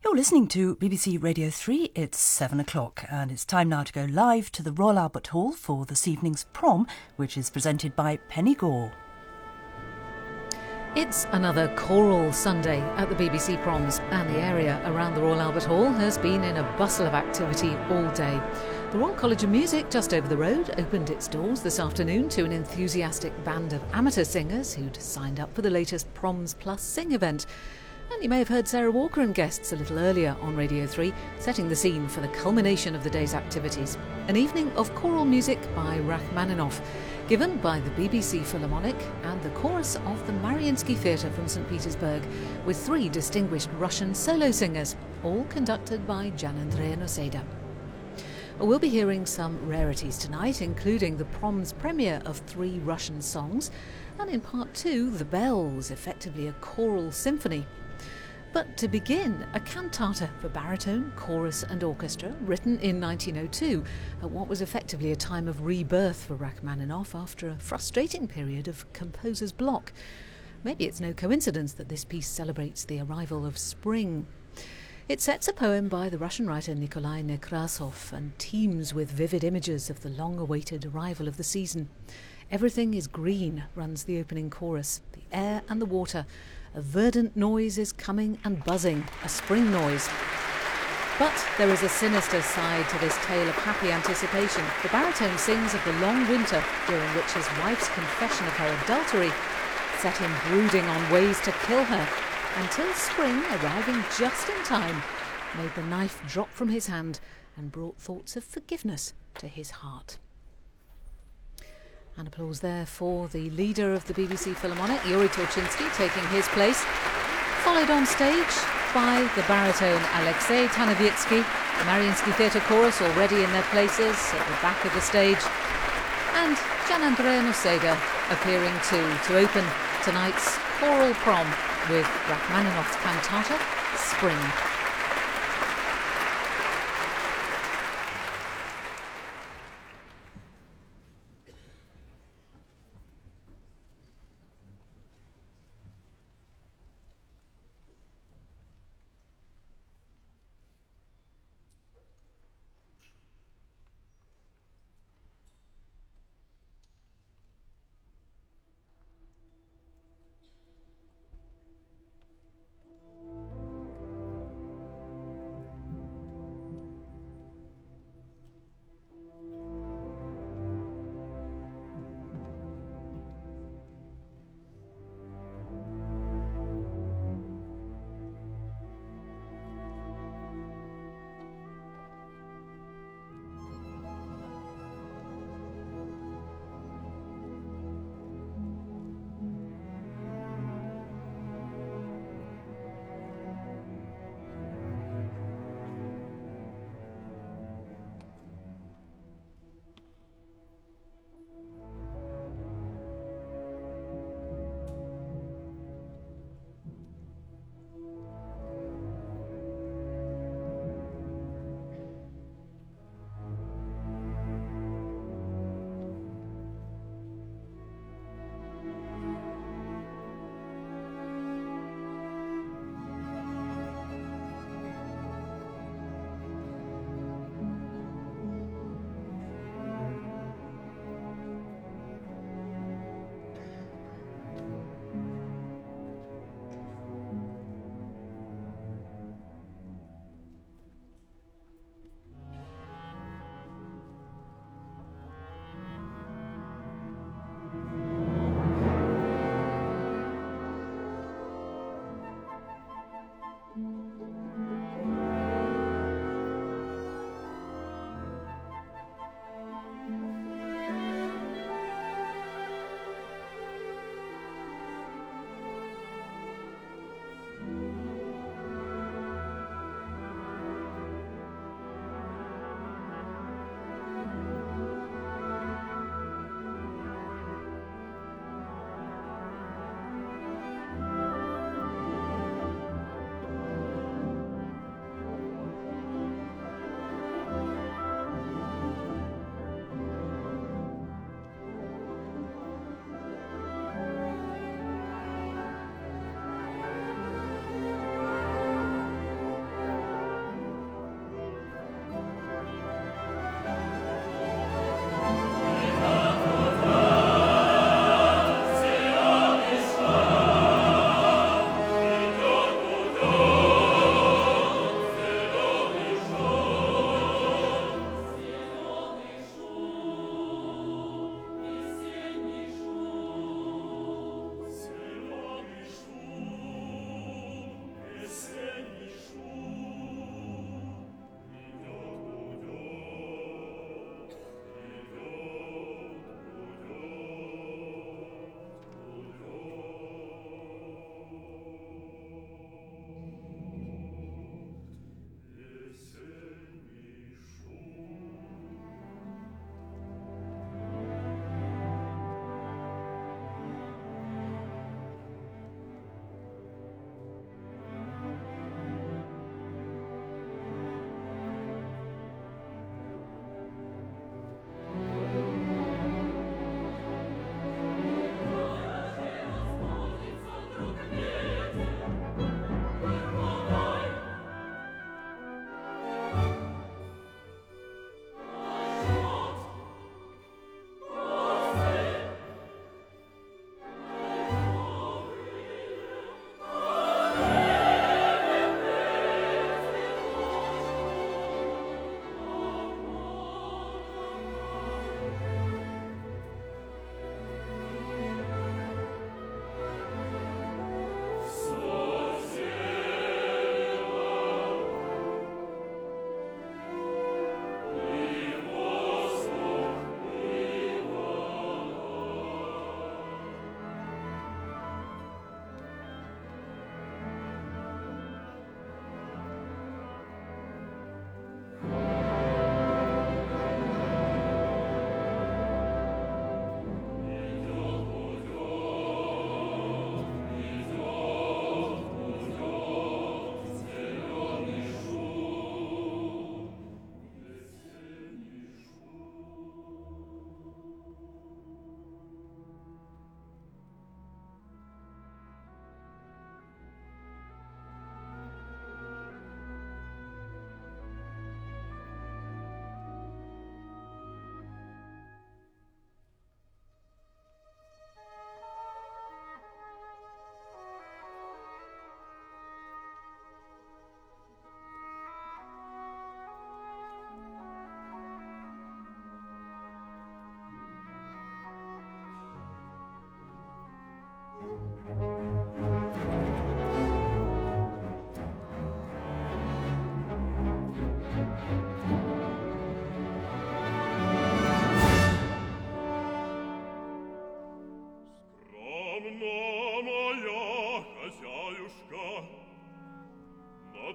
You're listening to BBC Radio 3. It's 7 o'clock and it's time now to go live to the Royal Albert Hall for this evening's prom, which is presented by Penny Gore. It's another choral Sunday at the BBC Proms, and the area around the Royal Albert Hall has been in a bustle of activity all day. The Royal College of Music, just over the road, opened its doors this afternoon to an enthusiastic band of amateur singers who'd signed up for the latest Proms Plus Sing event. And you may have heard Sarah Walker and guests a little earlier on Radio 3, setting the scene for the culmination of the day's activities. An evening of choral music by Rachmaninoff, given by the BBC Philharmonic and the chorus of the Mariinsky Theatre from St. Petersburg, with three distinguished Russian solo singers, all conducted by Gian-Andrea Noseda. We'll be hearing some rarities tonight, including the Proms premiere of three Russian songs, and in part two, The Bells, effectively a choral symphony. But to begin, a cantata for baritone, chorus and orchestra, written in 1902, at what was effectively a time of rebirth for Rachmaninoff after a frustrating period of composer's block. Maybe it's no coincidence that this piece celebrates the arrival of spring. It sets a poem by the Russian writer Nikolai Nekrasov and teems with vivid images of the long-awaited arrival of the season. Everything is green, runs the opening chorus, the air and the water. A verdant noise is coming and buzzing, a spring noise. But there is a sinister side to this tale of happy anticipation. The baritone sings of the long winter during which his wife's confession of her adultery set him brooding on ways to kill her, until spring, arriving just in time, made the knife drop from his hand and brought thoughts of forgiveness to his heart. And applause there for the leader of the BBC Philharmonic, Yuri Torchinsky, taking his place, followed on stage by the baritone Alexei Tanovitsky, the Mariinsky Theatre Chorus already in their places at the back of the stage, and Gian-Andrea Noseda appearing too to open tonight's choral prom with Rachmaninoff's cantata, Spring.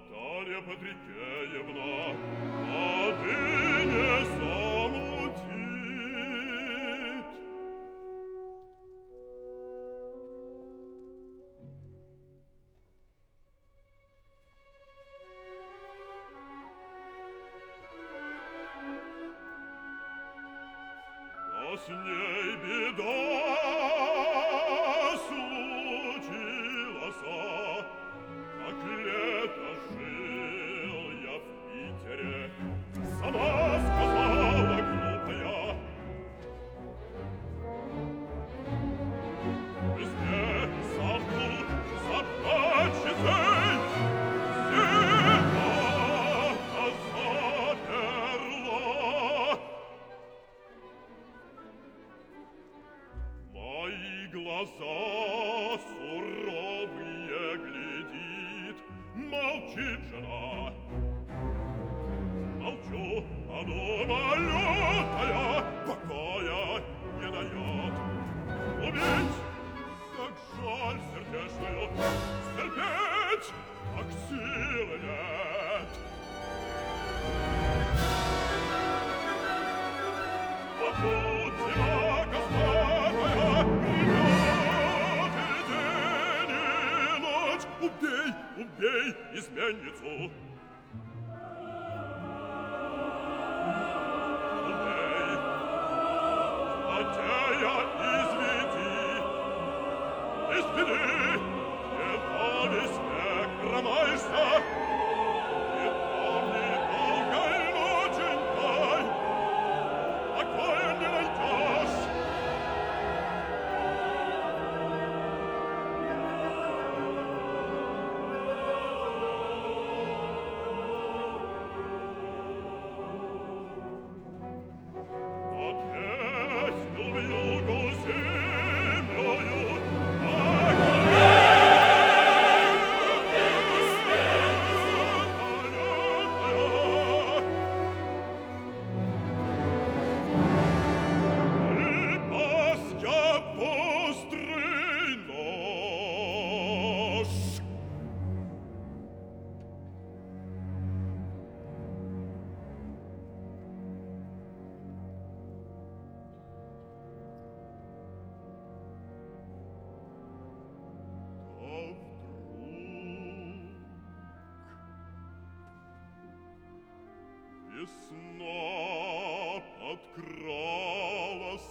Наталья Патрикеевна, а ты не замутит. Да с ней беда случилась, как лето жил я в Питере. Сама сказала глупая, везде замкнут, заплачется, зима заперла. Мои глаза суровые глядит, молчит жена. Молчу, а думаю, я покоя не дает. Убить, как жаль сердечную, стерпеть, как силы нет. Побудь тебя, Господа, гребет и день, и ночь. Убей, убей изменницу. Весна подкралась,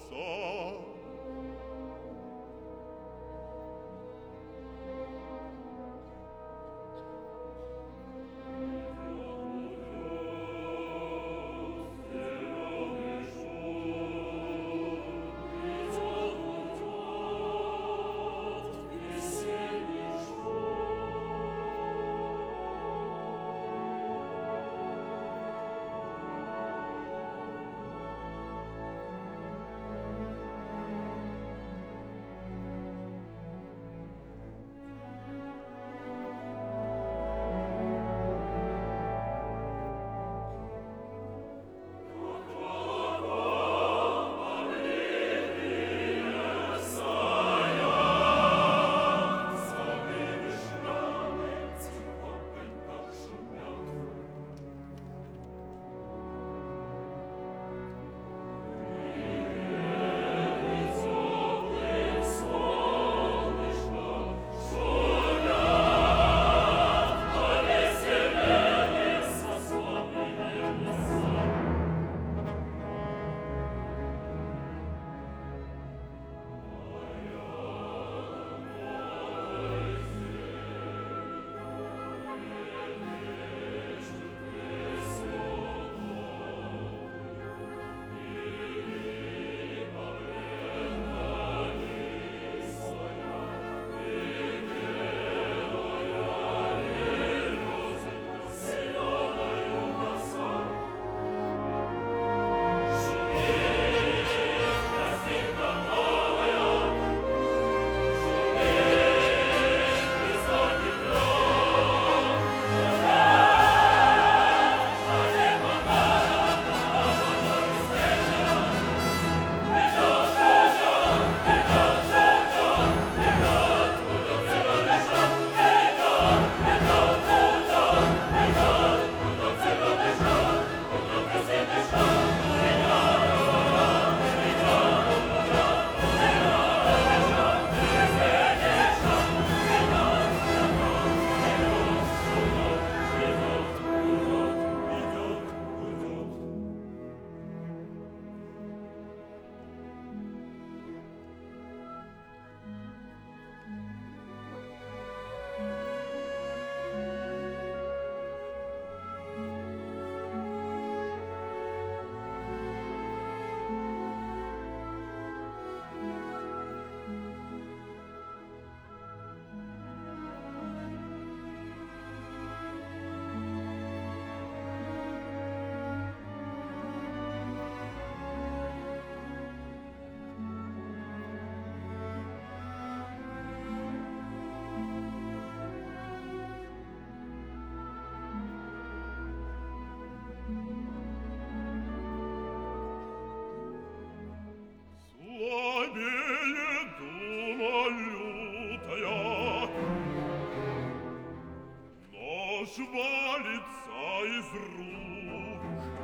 швалится из рук.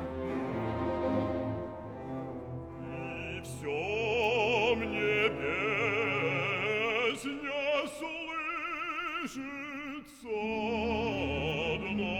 И все мне песня слышится одна.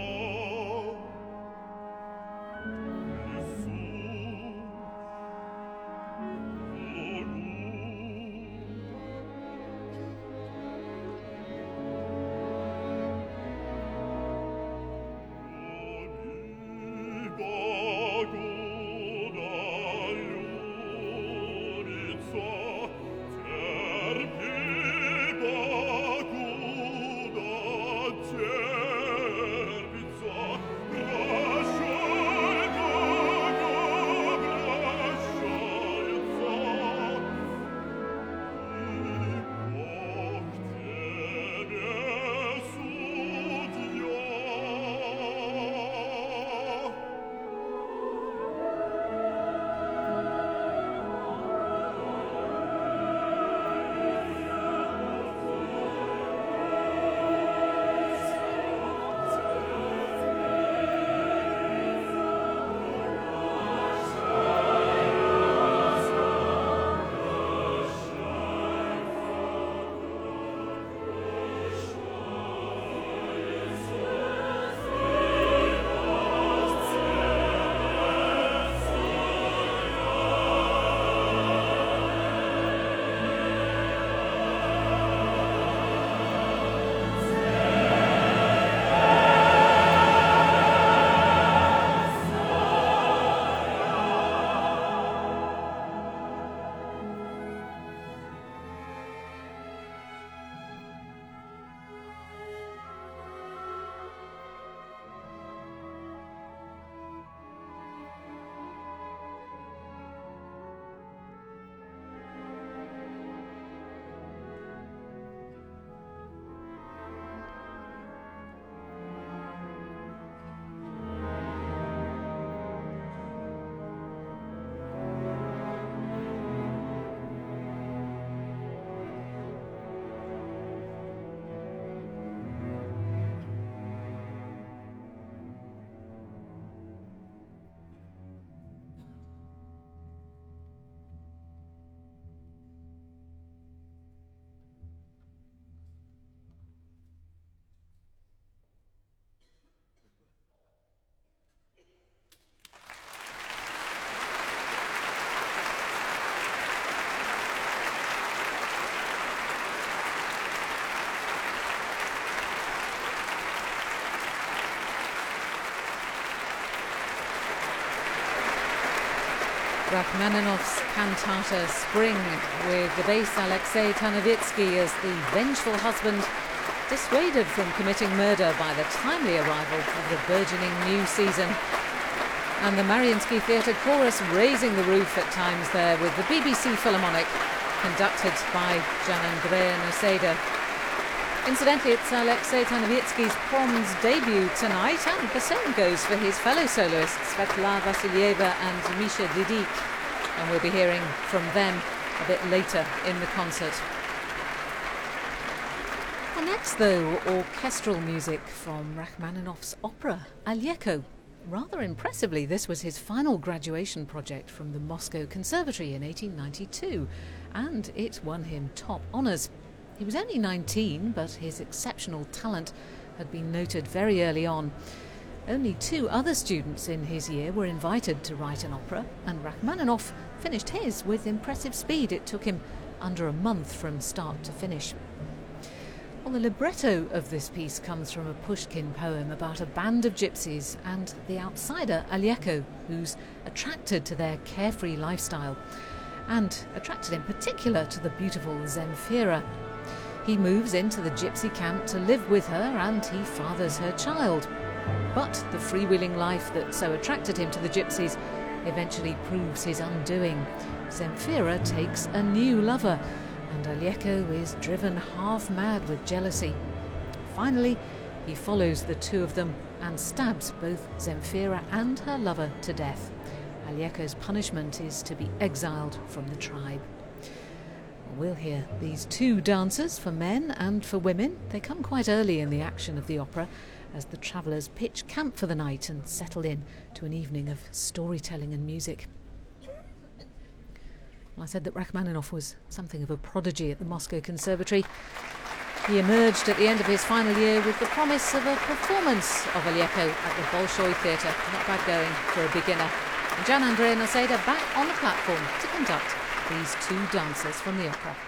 Rachmaninoff's cantata Spring, with the bass Alexei Tanovitsky as the vengeful husband dissuaded from committing murder by the timely arrival of the burgeoning new season. And the Mariinsky Theatre Chorus raising the roof at times there with the BBC Philharmonic, conducted by Gian-Andrea Noseda. Incidentally, it's Alexei Tanovitsky's Proms debut tonight, and the same goes for his fellow soloists Svetlana Vasilyeva and Misha Didik, and we'll be hearing from them a bit later in the concert. Well, next, though, orchestral music from Rachmaninoff's opera Alyeko. Rather impressively, this was his final graduation project from the Moscow Conservatory in 1892, and it won him top honours. He was only 19, but his exceptional talent had been noted very early on. Only 2 other students in his year were invited to write an opera, and Rachmaninoff finished his with impressive speed. It took him under a month from start to finish. Well, the libretto of this piece comes from a Pushkin poem about a band of gypsies and the outsider Alyeko, who's attracted to their carefree lifestyle, and attracted in particular to the beautiful Zemfira. He moves into the gypsy camp to live with her, and he fathers her child. But the freewheeling life that so attracted him to the gypsies eventually proves his undoing. Zemfira takes a new lover, and Alyeko is driven half mad with jealousy. Finally, he follows the 2 of them and stabs both Zemfira and her lover to death. Alyeko's punishment is to be exiled from the tribe. We'll hear these 2 dances for men and for women. They come quite early in the action of the opera, as the travellers pitch camp for the night and settle in to an evening of storytelling and music. Well, I said that Rachmaninoff was something of a prodigy at the Moscow Conservatory. He emerged at the end of his final year with the promise of a performance of Aleppo at the Bolshoi Theatre. Not bad going for a beginner. And Gian-Andrea Noseda back on the platform to conduct these two dancers from the opera.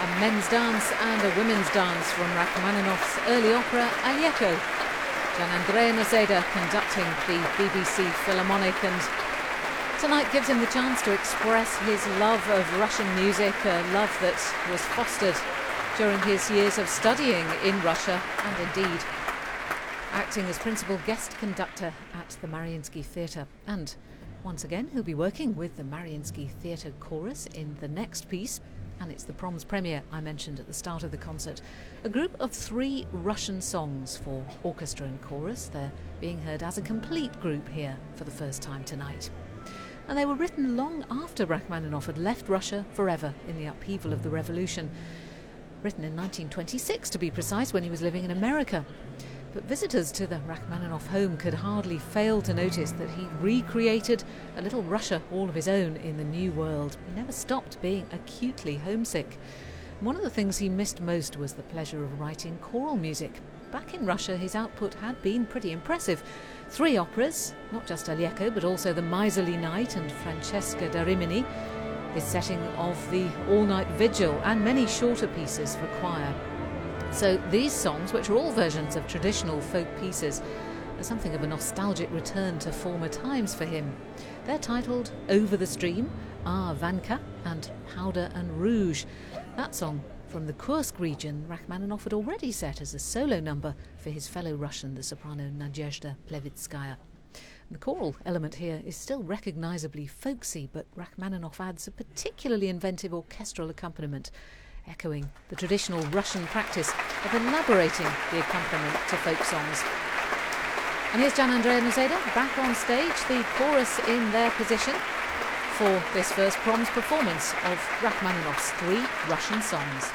A men's dance and a women's dance from Rachmaninoff's early opera Aleko. Gianandrea Noseda conducting the BBC Philharmonic, and tonight gives him the chance to express his love of Russian music, a love that was fostered during his years of studying in Russia and indeed acting as principal guest conductor at the Mariinsky Theatre. And once again, he'll be working with the Mariinsky Theatre Chorus in the next piece, and it's the Proms premiere I mentioned at the start of the concert. A group of 3 Russian songs for orchestra and chorus. They're being heard as a complete group here for the first time tonight. And they were written long after Rachmaninoff had left Russia forever in the upheaval of the revolution. Written in 1926 to be precise, when he was living in America. But visitors to the Rachmaninoff home could hardly fail to notice that he recreated a little Russia all of his own in the new world. He never stopped being acutely homesick. One of the things he missed most was the pleasure of writing choral music. Back in Russia, his output had been pretty impressive. 3 operas, not just Aleko, but also The Miserly Night and Francesca da Rimini, his setting of the all-night vigil, and many shorter pieces for choir. So these songs, which are all versions of traditional folk pieces, are something of a nostalgic return to former times for him. They're titled Over the Stream, Ah Vanka, and Powder and Rouge. That song from the Kursk region, Rachmaninoff had already set as a solo number for his fellow Russian, the soprano Nadezhda Plevitskaya. The choral element here is still recognisably folksy, but Rachmaninoff adds a particularly inventive orchestral accompaniment, echoing the traditional Russian practice of elaborating the accompaniment to folk songs. And here's Gianandrea Noseda back on stage, the chorus in their position for this first Proms performance of Rachmaninoff's 3 Russian songs.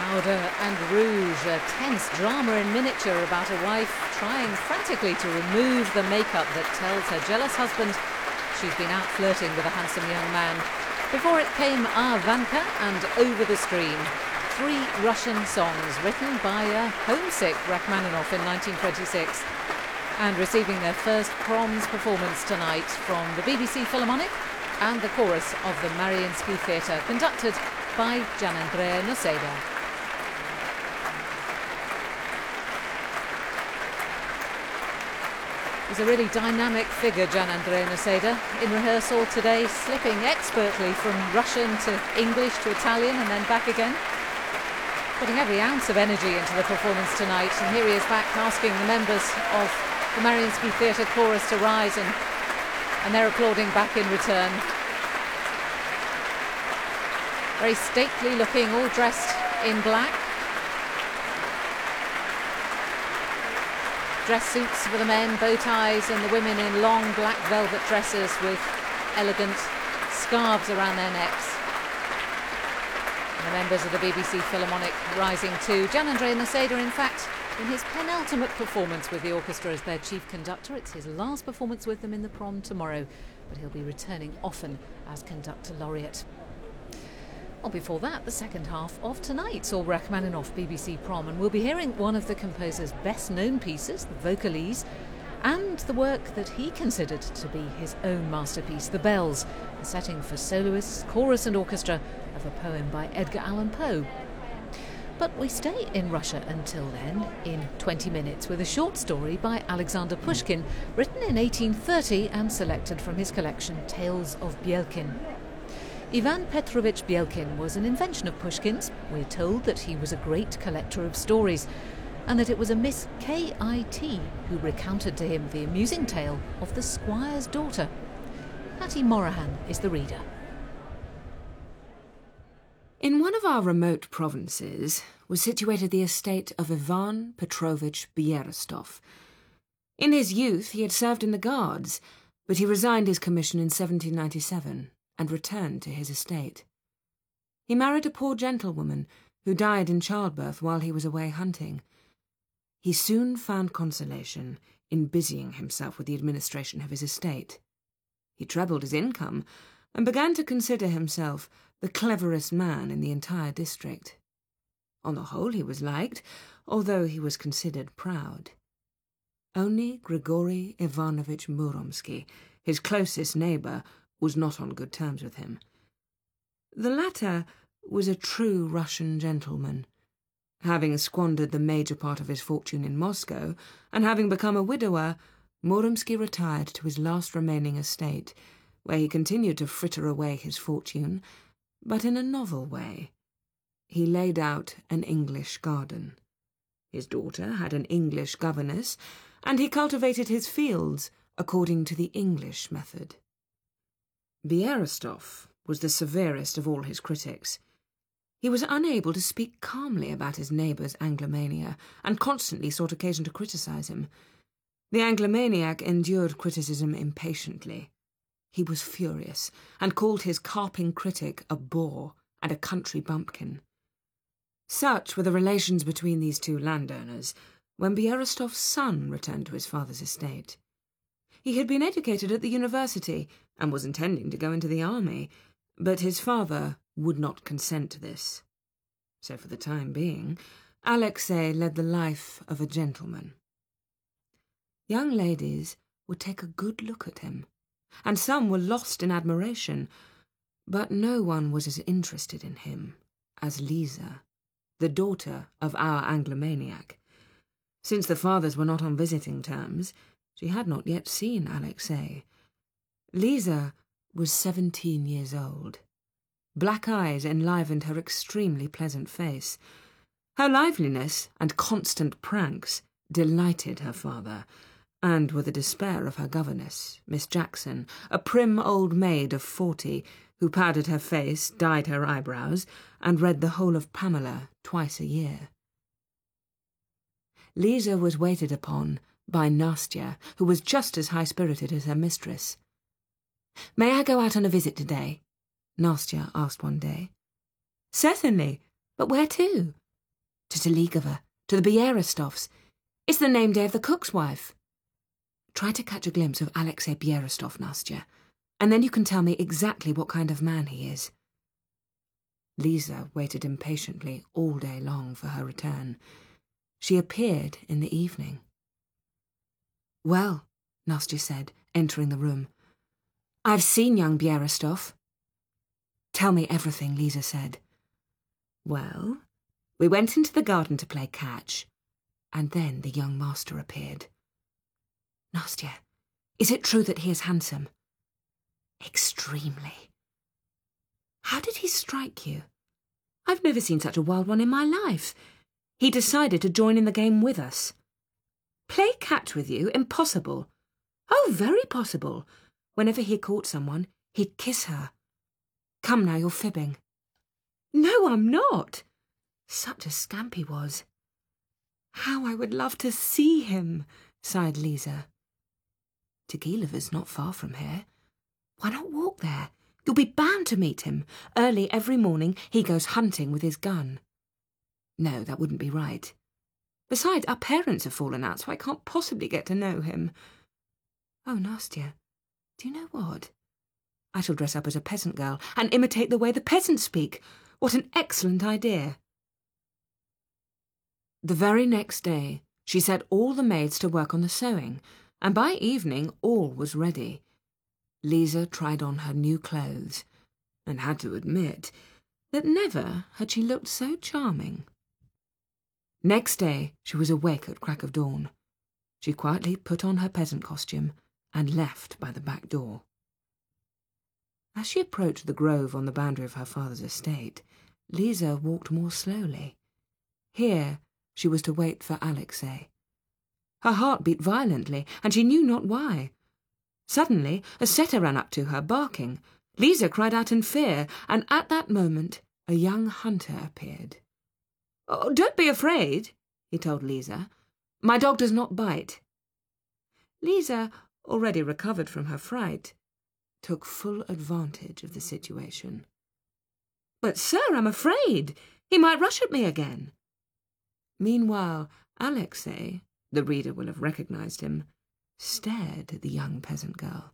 Powder and Rouge, a tense drama in miniature about a wife trying frantically to remove the makeup that tells her jealous husband she's been out flirting with a handsome young man. Before it came Vanka and Over the Stream, 3 Russian songs written by a homesick Rachmaninoff in 1926, and receiving their first Proms performance tonight from the BBC Philharmonic and the chorus of the Mariinsky Theatre, conducted by Gianandrea Noseda. He's a really dynamic figure, Gianandrea Noseda, in rehearsal today, slipping expertly from Russian to English to Italian and then back again, putting every ounce of energy into the performance tonight. And here he is back asking the members of the Mariinsky Theatre chorus to rise, and they're applauding back in return. Very stately looking, all dressed in black. Dress suits for the men, bow ties, and the women in long black velvet dresses with elegant scarves around their necks. And the members of the BBC Philharmonic rising too. Gianandrea Noseda, in fact, in his penultimate performance with the orchestra as their chief conductor. It's his last performance with them in the Prom tomorrow, but he'll be returning often as conductor laureate. Well, before that, the second half of tonight saw Rachmaninoff BBC Prom, and we'll be hearing one of the composer's best-known pieces, the Vocalise, and the work that he considered to be his own masterpiece, The Bells, the setting for soloists, chorus and orchestra of a poem by Edgar Allan Poe. But we stay in Russia until then, in 20 minutes, with a short story by Alexander Pushkin, written in 1830 and selected from his collection Tales of Bielkin. Ivan Petrovich Bielkin was an invention of Pushkin's. We're told that he was a great collector of stories, and that it was a Miss K.I.T. who recounted to him the amusing tale of the Squire's daughter. Patty Morahan is the reader. In one of our remote provinces was situated the estate of Ivan Petrovich Bierostov. In his youth he had served in the Guards, but he resigned his commission in 1797 and returned to his estate. He married a poor gentlewoman who died in childbirth while he was away hunting. He soon found consolation in busying himself with the administration of his estate. He trebled his income and began to consider himself the cleverest man in the entire district. On the whole he was liked, although he was considered proud. Only Grigory Ivanovich Muromsky, his closest neighbour, was not on good terms with him. The latter was a true Russian gentleman. Having squandered the major part of his fortune in Moscow, and having become a widower, Muromsky retired to his last remaining estate, where he continued to fritter away his fortune, but in a novel way. He laid out an English garden. His daughter had an English governess, and he cultivated his fields according to the English method. Bierostov was the severest of all his critics. He was unable to speak calmly about his neighbour's Anglomania, and constantly sought occasion to criticise him. The Anglomaniac endured criticism impatiently. He was furious, and called his carping critic a bore and a country bumpkin. Such were the relations between these two landowners when Bierostov's son returned to his father's estate. He had been educated at the university and was intending to go into the army, but his father would not consent to this. So for the time being, Alexei led the life of a gentleman. Young ladies would take a good look at him, and some were lost in admiration, but no one was as interested in him as Lisa, the daughter of our Anglomaniac. Since the fathers were not on visiting terms, she had not yet seen Alexei. Lisa was 17 years old. Black eyes enlivened her extremely pleasant face. Her liveliness and constant pranks delighted her father, and were the despair of her governess, Miss Jackson, a prim old maid of 40, who powdered her face, dyed her eyebrows, and read the whole of Pamela twice a year. Lisa was waited upon by Nastya, who was just as high-spirited as her mistress. "May I go out on a visit today?" Nastya asked one day. "Certainly, but where to?" To Teligova, to the Bierostofs. It's the name day of the cook's wife. Try to catch a glimpse of Alexei Bierostov, Nastya, and then you can tell me exactly what kind of man he is. Lisa waited impatiently all day long for her return. She appeared in the evening. "Well," Nastya said, entering the room, "I've seen young Bierostov." "Tell me everything," Lisa said. "Well, we went into the garden to play catch, and then the young master appeared." "Nastya, is it true that he is handsome?" "Extremely." "How did he strike you? I've never seen such a wild one in my life. He decided to join in the game with us." "Play catch with you? Impossible." "Oh, very possible. Whenever he caught someone, he'd kiss her." "Come now, you're fibbing." "No, I'm not." Such a scamp he was. "How I would love to see him," sighed Lisa. "Tagilova's not far from here. Why not walk there? You'll be bound to meet him. Early every morning he goes hunting with his gun." "No, that wouldn't be right. Besides, our parents have fallen out, so I can't possibly get to know him." "Oh, Nastya, do you know what? I shall dress up as a peasant girl and imitate the way the peasants speak. What an excellent idea." The very next day, she set all the maids to work on the sewing, and by evening all was ready. Lisa tried on her new clothes, and had to admit that never had she looked so charming. Next day she was awake at crack of dawn. She quietly put on her peasant costume and left by the back door. As she approached the grove on the boundary of her father's estate, Lisa walked more slowly. Here she was to wait for Alexei. Her heart beat violently, and she knew not why. Suddenly a setter ran up to her, barking. Lisa cried out in fear, and at that moment a young hunter appeared. "Oh, don't be afraid," he told Lisa. "My dog does not bite." Lisa, already recovered from her fright, took full advantage of the situation. "But, sir, I'm afraid. He might rush at me again." Meanwhile, Alexei, the reader will have recognised him, stared at the young peasant girl.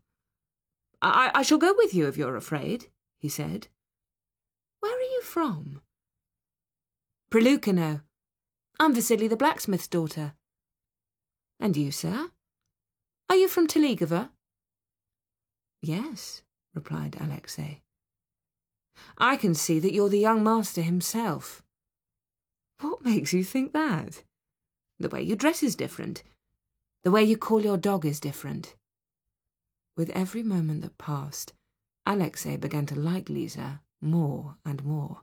I shall go with you if you're afraid," he said. "Where are you from?" "Prilukhino. I'm Vasily the blacksmith's daughter." "And you, sir? Are you from Teligova?" "Yes," replied Alexei. "I can see that you're the young master himself." "What makes you think that?" "The way you dress is different. The way you call your dog is different." With every moment that passed, Alexei began to like Lisa more and more.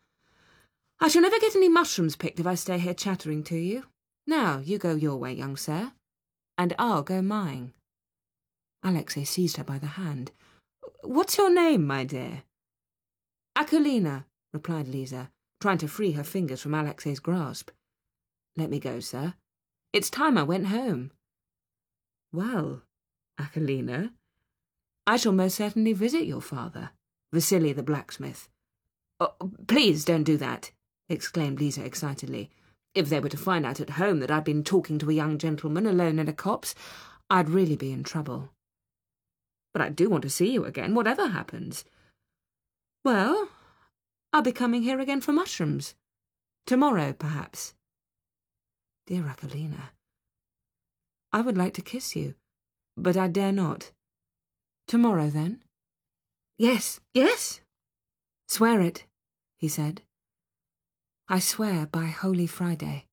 "I shall never get any mushrooms picked if I stay here chattering to you. Now, you go your way, young sir, and I'll go mine." Alexei seized her by the hand. "What's your name, my dear?" "Akulina," replied Lisa, trying to free her fingers from Alexei's grasp. "Let me go, sir. It's time I went home." "Well, Akulina, I shall most certainly visit your father, Vasily the blacksmith." "Oh, please don't do that," exclaimed Lisa excitedly. "If they were to find out at home that I'd been talking to a young gentleman alone in a copse, I'd really be in trouble." "But I do want to see you again, whatever happens." "Well, I'll be coming here again for mushrooms. Tomorrow, perhaps." "Dear Akulina, I would like to kiss you, but I dare not. Tomorrow, then?" "Yes, yes." "Swear it," he said. "I swear by Holy Friday."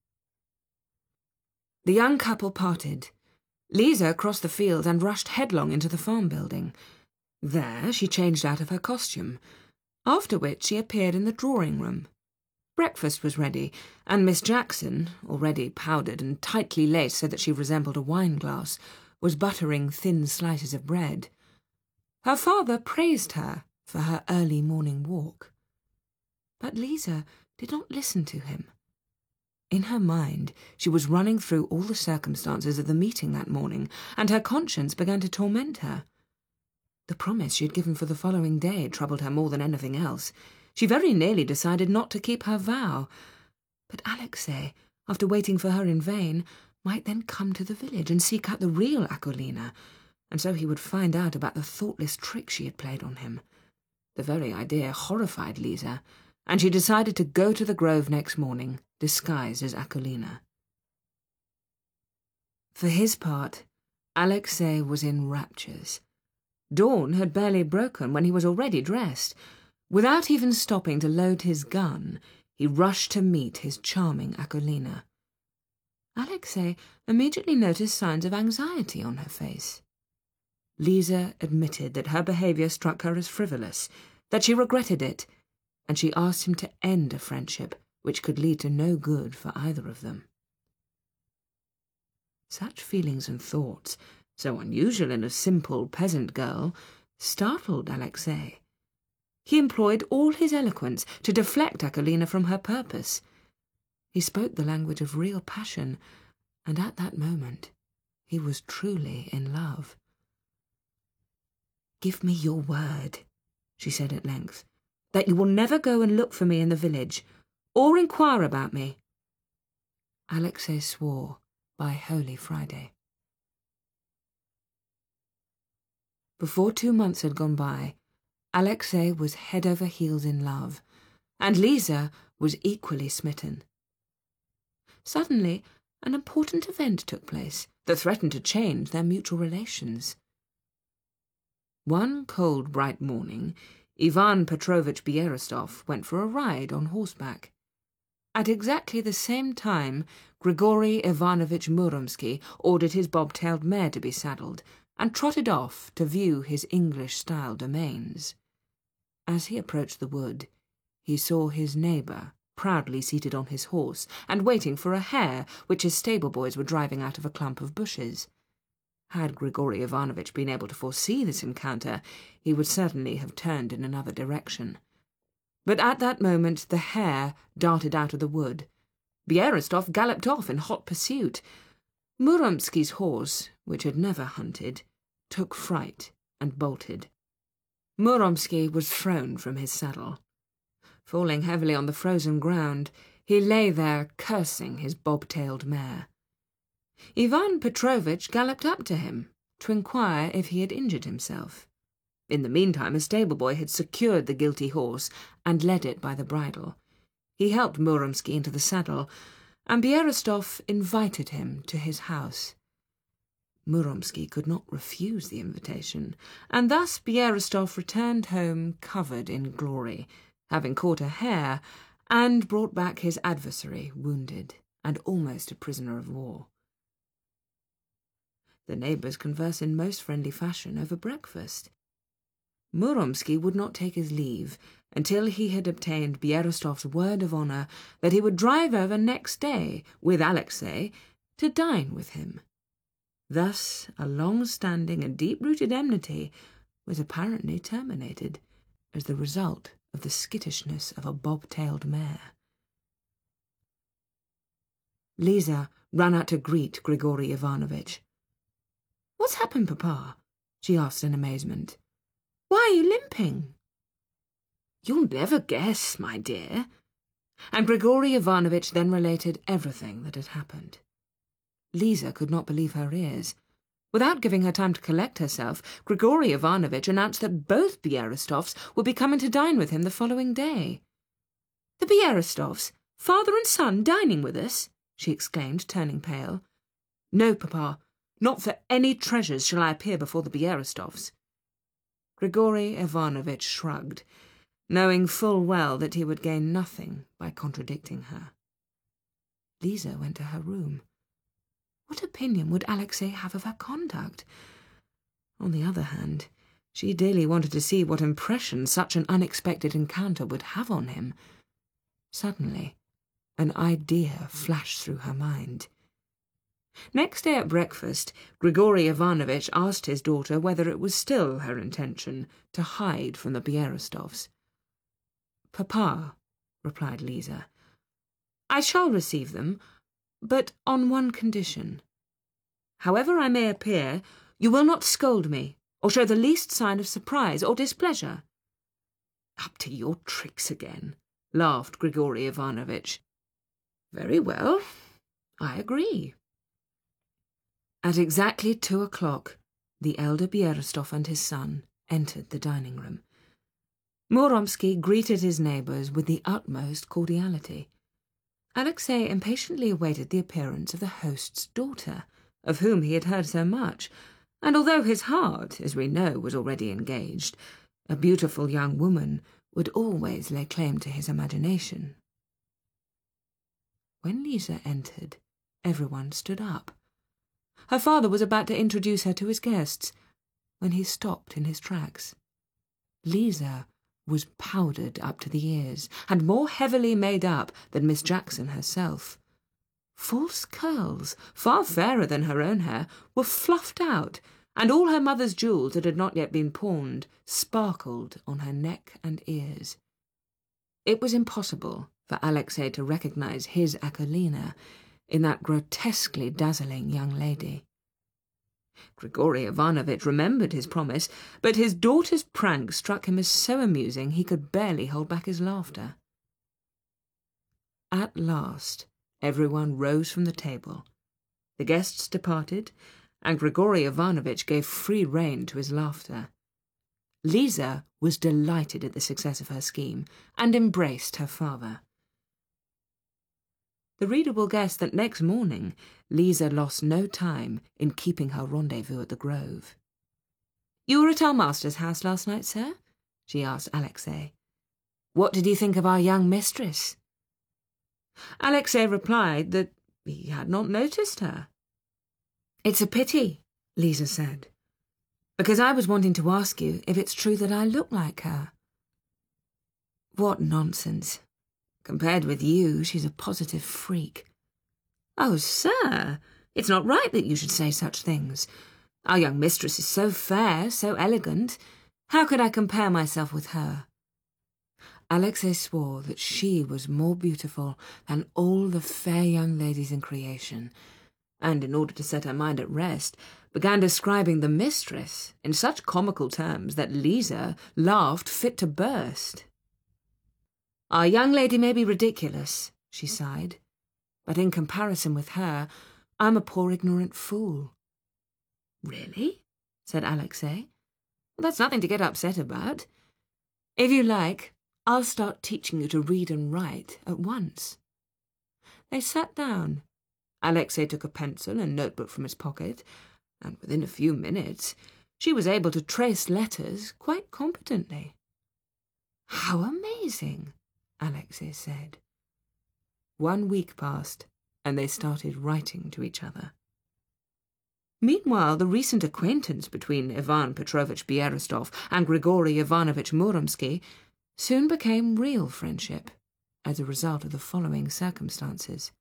The young couple parted. Lisa crossed the fields and rushed headlong into the farm building. There she changed out of her costume, after which she appeared in the drawing-room. Breakfast was ready, and Miss Jackson, already powdered and tightly laced so that she resembled a wine-glass, was buttering thin slices of bread. Her father praised her for her early morning walk. But Lisa did not listen to him. In her mind, she was running through all the circumstances of the meeting that morning, and her conscience began to torment her. The promise she had given for the following day troubled her more than anything else. She very nearly decided not to keep her vow. But Alexei, after waiting for her in vain, might then come to the village and seek out the real Akolina, and so he would find out about the thoughtless trick she had played on him. The very idea horrified Lisa, and she decided to go to the grove next morning, disguised as Akolina. For his part, Alexei was in raptures. Dawn had barely broken when he was already dressed. Without even stopping to load his gun, he rushed to meet his charming Akolina. Alexei immediately noticed signs of anxiety on her face. Lisa admitted that her behaviour struck her as frivolous, that she regretted it, and she asked him to end a friendship which could lead to no good for either of them. Such feelings and thoughts, so unusual in a simple peasant girl, startled Alexei. He employed all his eloquence to deflect Akolina from her purpose. He spoke the language of real passion, and at that moment he was truly in love. "Give me your word," she said at length, "that you will never go and look for me in the village, or inquire about me." Alexei swore by Holy Friday. Before 2 months had gone by, Alexei was head over heels in love, and Lisa was equally smitten. Suddenly, an important event took place that threatened to change their mutual relations. One cold, bright morning, Ivan Petrovich Bierostov went for a ride on horseback. At exactly the same time, Grigory Ivanovich Muromsky ordered his bob-tailed mare to be saddled and trotted off to view his English-style domains. As he approached the wood, he saw his neighbour proudly seated on his horse and waiting for a hare which his stable-boys were driving out of a clump of bushes. Had Grigory Ivanovich been able to foresee this encounter, he would certainly have turned in another direction. But at that moment the hare darted out of the wood. Bierostov galloped off in hot pursuit. Muromsky's horse, which had never hunted, took fright and bolted. Muromsky was thrown from his saddle. Falling heavily on the frozen ground, he lay there cursing his bob-tailed mare. Ivan Petrovich galloped up to him to inquire if he had injured himself. In the meantime, a stable-boy had secured the guilty horse and led it by the bridle. He helped Muromsky into the saddle, and Bierostov invited him to his house. Muromsky could not refuse the invitation, and thus Bierostov returned home covered in glory, having caught a hare, and brought back his adversary wounded and almost a prisoner of war. The neighbours conversed in most friendly fashion over breakfast. Muromsky would not take his leave until he had obtained Bierostov's word of honour that he would drive over next day with Alexei to dine with him. Thus a long-standing and deep-rooted enmity was apparently terminated as the result of the skittishness of a bob-tailed mare. Lisa ran out to greet Grigory Ivanovich. "What's happened, Papa?" she asked in amazement. "Why are you limping?" "You'll never guess, my dear." And Grigory Ivanovich then related everything that had happened. Lisa could not believe her ears. Without giving her time to collect herself, Grigory Ivanovich announced that both Bierostovs would be coming to dine with him the following day. "The Bierostovs, father and son, dining with us?" she exclaimed, turning pale. "No, Papa, not for any treasures shall I appear before the Bierostovs." Grigory Ivanovich shrugged, knowing full well that he would gain nothing by contradicting her. Lisa went to her room. What opinion would Alexei have of her conduct? On the other hand, she dearly wanted to see what impression such an unexpected encounter would have on him. Suddenly, an idea flashed through her mind. Next day at breakfast, Grigory Ivanovich asked his daughter whether it was still her intention to hide from the Bierostovs. "Papa," replied Lisa, "I shall receive them, but on one condition. However I may appear, you will not scold me, or show the least sign of surprise or displeasure." "Up to your tricks again," laughed Grigory Ivanovich. Very well, I agree. At exactly 2:00, the elder Biarostov and his son entered the dining room. Muromsky greeted his neighbours with the utmost cordiality. Alexei impatiently awaited the appearance of the host's daughter, of whom he had heard so much, and although his heart, as we know, was already engaged, a beautiful young woman would always lay claim to his imagination. When Lisa entered, everyone stood up. Her father was about to introduce her to his guests, when he stopped in his tracks. Lisa was powdered up to the ears, and more heavily made up than Miss Jackson herself. False curls, far fairer than her own hair, were fluffed out, and all her mother's jewels that had not yet been pawned sparkled on her neck and ears. It was impossible for Alexei to recognise his Akolina in that grotesquely dazzling young lady. Grigory Ivanovitch remembered his promise, but his daughter's prank struck him as so amusing he could barely hold back his laughter. At last, everyone rose from the table. The guests departed, and Grigory Ivanovitch gave free rein to his laughter. Lisa was delighted at the success of her scheme, and embraced her father. The reader will guess that next morning Lisa lost no time in keeping her rendezvous at the Grove. "You were at our master's house last night, sir?" she asked Alexei. "What did you think of our young mistress?" Alexei replied that he had not noticed her. "It's a pity," Lisa said, "because I was wanting to ask you if it's true that I look like her." "What nonsense. Compared with you, she's a positive freak." "Oh, sir, it's not right that you should say such things. Our young mistress is so fair, so elegant. How could I compare myself with her?" Alexei swore that she was more beautiful than all the fair young ladies in creation, and in order to set her mind at rest, began describing the mistress in such comical terms that Lisa laughed fit to burst. "Our young lady may be ridiculous," she sighed, "but in comparison with her, I'm a poor ignorant fool." "Really?" said Alexei. "Well, that's nothing to get upset about. If you like, I'll start teaching you to read and write at once." They sat down. Alexei took a pencil and notebook from his pocket, and within a few minutes she was able to trace letters quite competently. "How amazing!" Alexei said. 1 week passed, and they started writing to each other. Meanwhile, the recent acquaintance between Ivan Petrovich Biarostov and Grigory Ivanovich Muromsky soon became real friendship, as a result of the following circumstances.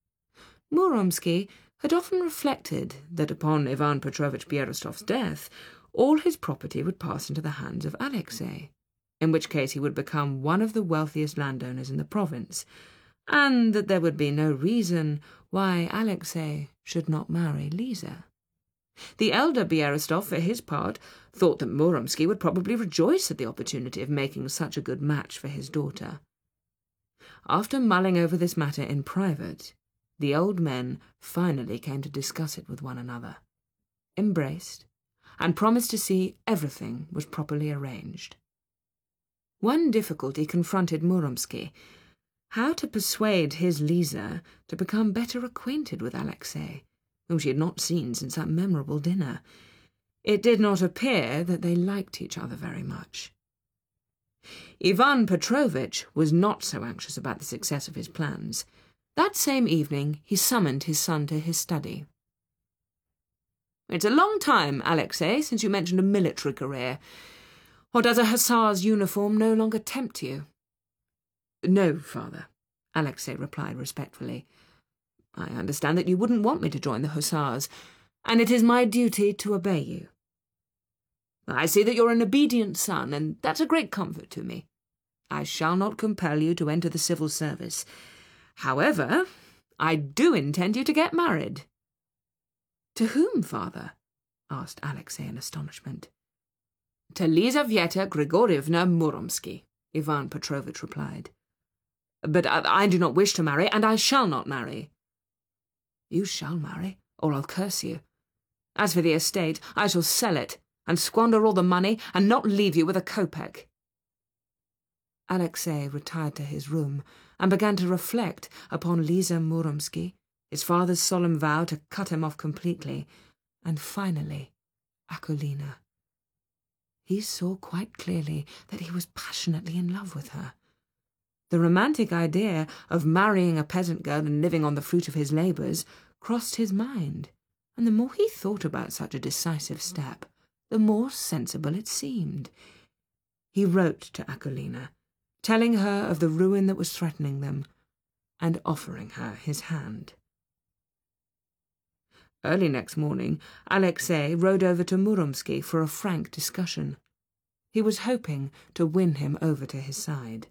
Muromsky had often reflected that upon Ivan Petrovich Biarostov's death, all his property would pass into the hands of Alexei, in which case he would become one of the wealthiest landowners in the province, and that there would be no reason why Alexei should not marry Lisa. The elder Biarostov, for his part, thought that Muromsky would probably rejoice at the opportunity of making such a good match for his daughter. After mulling over this matter in private, the old men finally came to discuss it with one another, embraced, and promised to see everything was properly arranged. One difficulty confronted Muromsky: how to persuade his Lisa to become better acquainted with Alexei, whom she had not seen since that memorable dinner. It did not appear that they liked each other very much. Ivan Petrovich was not so anxious about the success of his plans. That same evening he summoned his son to his study. "It's a long time, Alexei, since you mentioned a military career. Or does a hussar's uniform no longer tempt you?" "No, father," Alexei replied respectfully. "I understand that you wouldn't want me to join the hussars, and it is my duty to obey you." "I see that you're an obedient son, and that's a great comfort to me. I shall not compel you to enter the civil service. However, I do intend you to get married." "To whom, father?" asked Alexei in astonishment. "To Lizaveta Grigorievna Muromsky," Ivan Petrovich replied. But I do not wish to marry, and I shall not marry. You shall marry, or I'll curse you. As for the estate, I shall sell it, and squander all the money, and not leave you with a kopeck. Alexei retired to his room, and began to reflect upon Liza Muromsky, his father's solemn vow to cut him off completely, and finally, Akulina. He saw quite clearly that he was passionately in love with her. The romantic idea of marrying a peasant girl and living on the fruit of his labours crossed his mind, and the more he thought about such a decisive step, the more sensible it seemed. He wrote to Akulina, telling her of the ruin that was threatening them, and offering her his hand. Early next morning, Alexei rode over to Muromsky for a frank discussion. He was hoping to win him over to his side.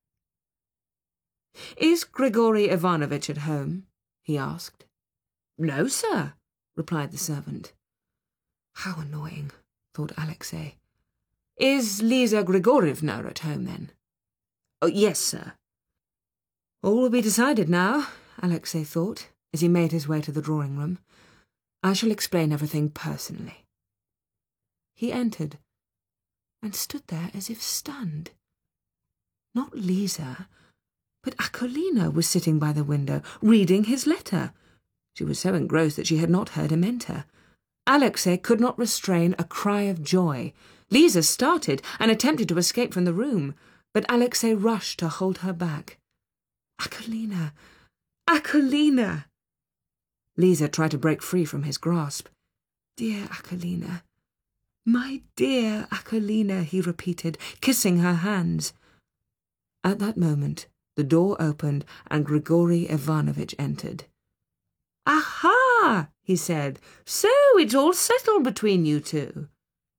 "Is Grigory Ivanovitch at home?" he asked. "No, sir," replied the servant. How annoying, thought Alexei. "Is Liza Grigorievna at home, then?" "Oh, yes, sir." All will be decided now, Alexei thought, as he made his way to the drawing-room. I shall explain everything personally. He entered, and stood there as if stunned. Not Liza, but Akulina was sitting by the window, reading his letter. She was so engrossed that she had not heard him enter. Alexei could not restrain a cry of joy. Liza started and attempted to escape from the room, but Alexei rushed to hold her back. "Akulina! Akulina!" Liza tried to break free from his grasp. "Dear Akulina, my dear Akulina," he repeated, kissing her hands. At that moment, the door opened and Grigory Ivanovitch entered. "Aha!" he said. "So it's all settled between you two."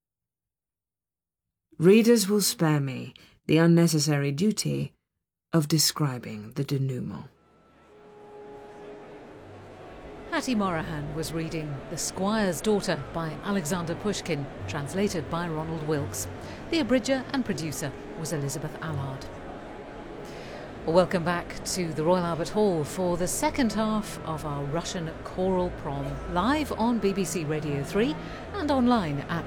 Readers will spare me the unnecessary duty of describing the denouement. Hattie Morahan was reading The Squire's Daughter by Alexander Pushkin, translated by Ronald Wilkes. The abridger and producer was Elizabeth Allard. Welcome back to the Royal Albert Hall for the second half of our Russian choral prom, live on BBC Radio 3 and online at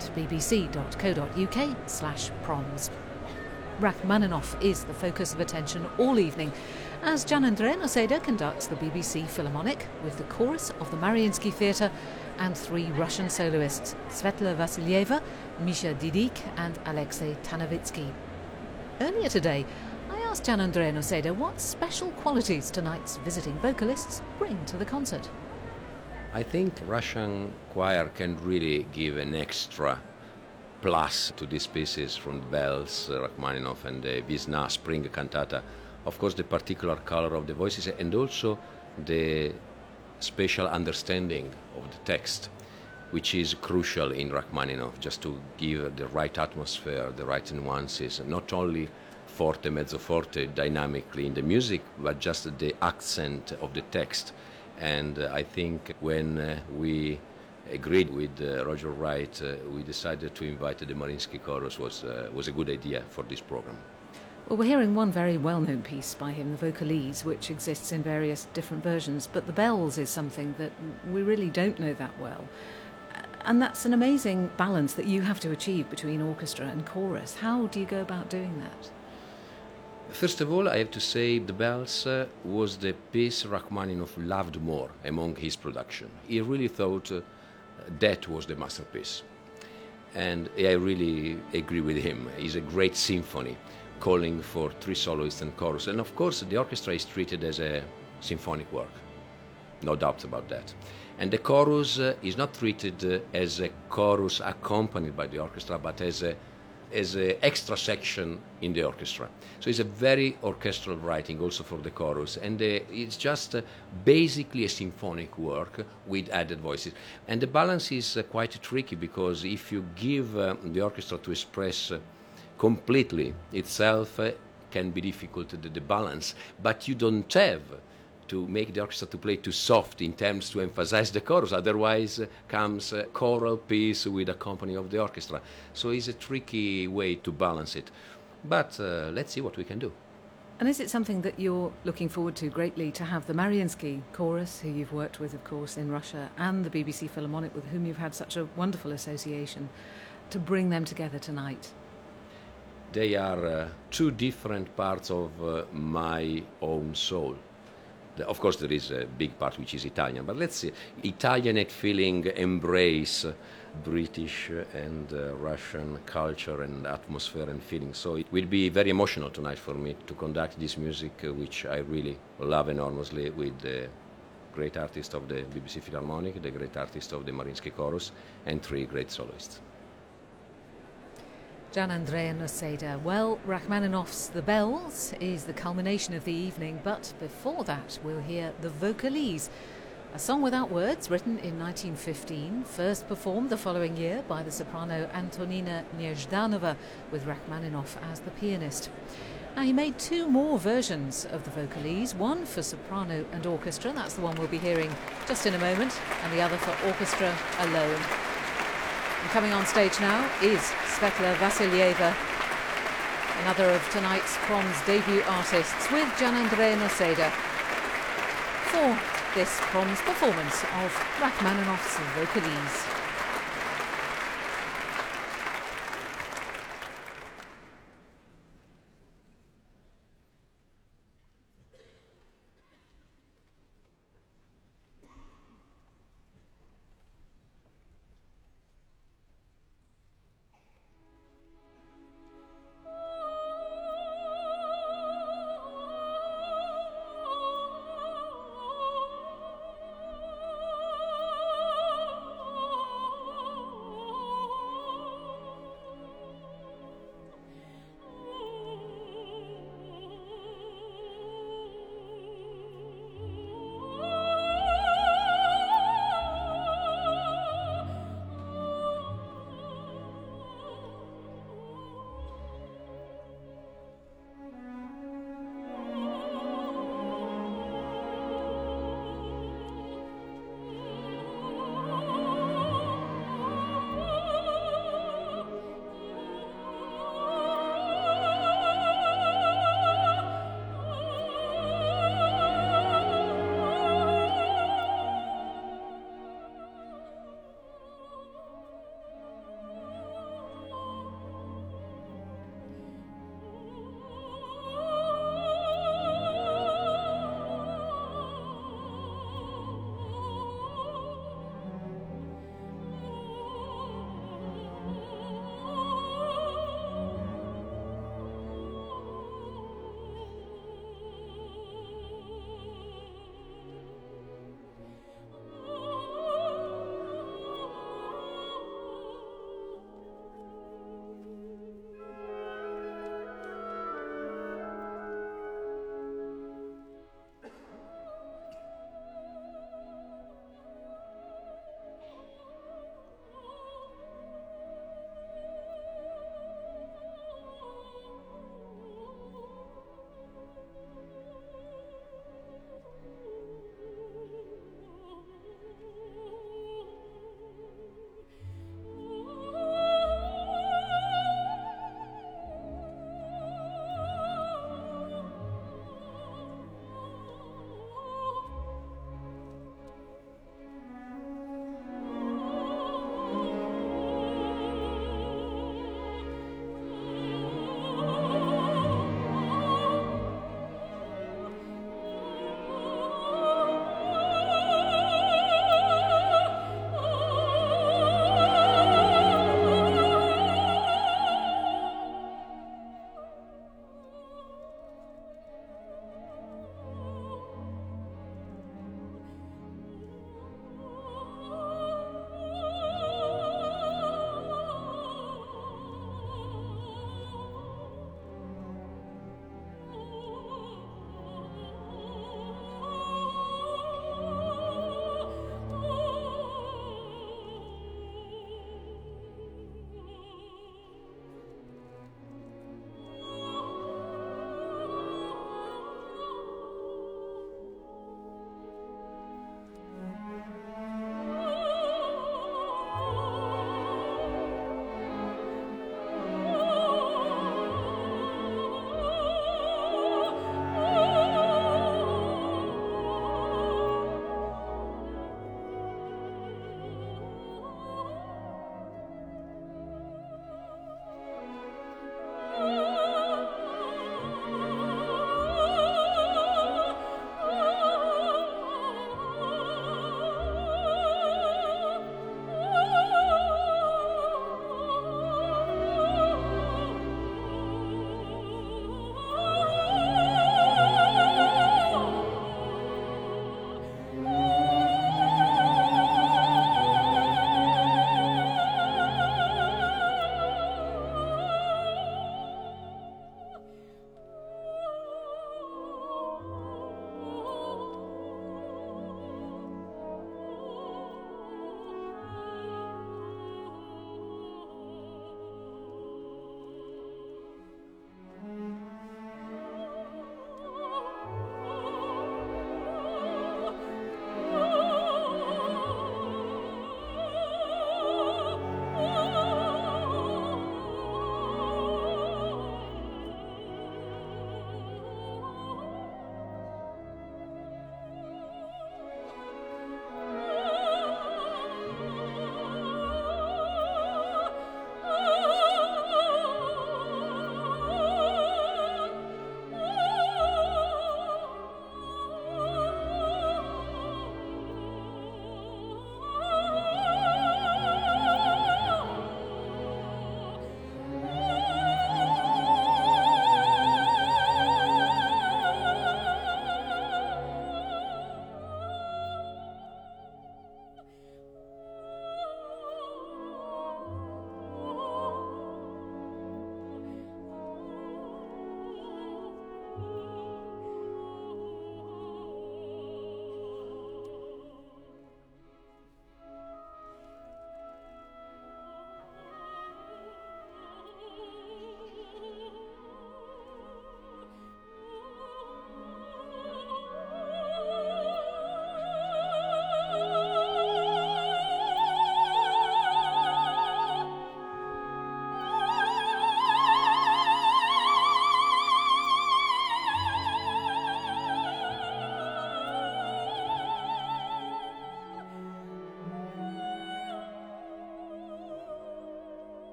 bbc.co.uk/proms. Rachmaninoff is the focus of attention all evening as Jan Andrei Noseda conducts the BBC Philharmonic with the chorus of the Mariinsky Theatre and three Russian soloists, Svetla Vasilyeva, Misha Didik and Alexei Tanovitsky. Earlier today, I asked Jan Andrei Noseda what special qualities tonight's visiting vocalists bring to the concert. I think Russian choir can really give an extra plus to these pieces from Bells, Rachmaninoff and the Visna Spring Cantata. Of course, the particular color of the voices and also the special understanding of the text, which is crucial in Rachmaninoff, just to give the right atmosphere, the right nuances, not only forte, mezzo forte, dynamically in the music, but just the accent of the text. And I think when we agreed with Roger Wright, we decided to invite the Mariinsky Chorus was a good idea for this program. Well, we're hearing one very well-known piece by him, the Vocalese, which exists in various different versions, but the Bells is something that we really don't know that well. And that's an amazing balance that you have to achieve between orchestra and chorus. How do you go about doing that? First of all, I have to say the Bells was the piece Rachmaninoff loved more among his production. He really thought that was the masterpiece. And I really agree with him. It's a great symphony, calling for three soloists and chorus. And of course, the orchestra is treated as a symphonic work. No doubt about that. And the chorus is not treated as a chorus accompanied by the orchestra, but as an extra section in the orchestra. So it's a very orchestral writing also for the chorus, and it's just basically a symphonic work with added voices. And the balance is quite tricky, because if you give the orchestra to express completely itself, can be difficult, the balance, but you don't have to make the orchestra to play too soft in terms to emphasize the chorus, otherwise comes a choral piece with accompaniment of the orchestra. So it's a tricky way to balance it. But let's see what we can do. And is it something that you're looking forward to greatly, to have the Mariinsky Chorus, who you've worked with, of course, in Russia, and the BBC Philharmonic, with whom you've had such a wonderful association, to bring them together tonight? They are two different parts of my own soul. Of course, there is a big part which is Italian, but let's see, Italianate feeling embrace British and Russian culture and atmosphere and feeling. So it will be very emotional tonight for me to conduct this music, which I really love enormously, with the great artist of the BBC Philharmonic, the great artist of the Mariinsky Chorus, and three great soloists. Gian Andrea Noseda. Well, Rachmaninoff's The Bells is the culmination of the evening, but before that we'll hear The Vocalese, a song without words written in 1915, first performed the following year by the soprano Antonina Nezhdanova with Rachmaninoff as the pianist. Now, he made two more versions of The Vocalese, one for soprano and orchestra, that's the one we'll be hearing just in a moment, and the other for orchestra alone. And coming on stage now is Svetla Vassilieva, another of tonight's Prom's debut artists, with Gian Andrea Noseda for this Prom's performance of Rachmaninoff's Vocalese.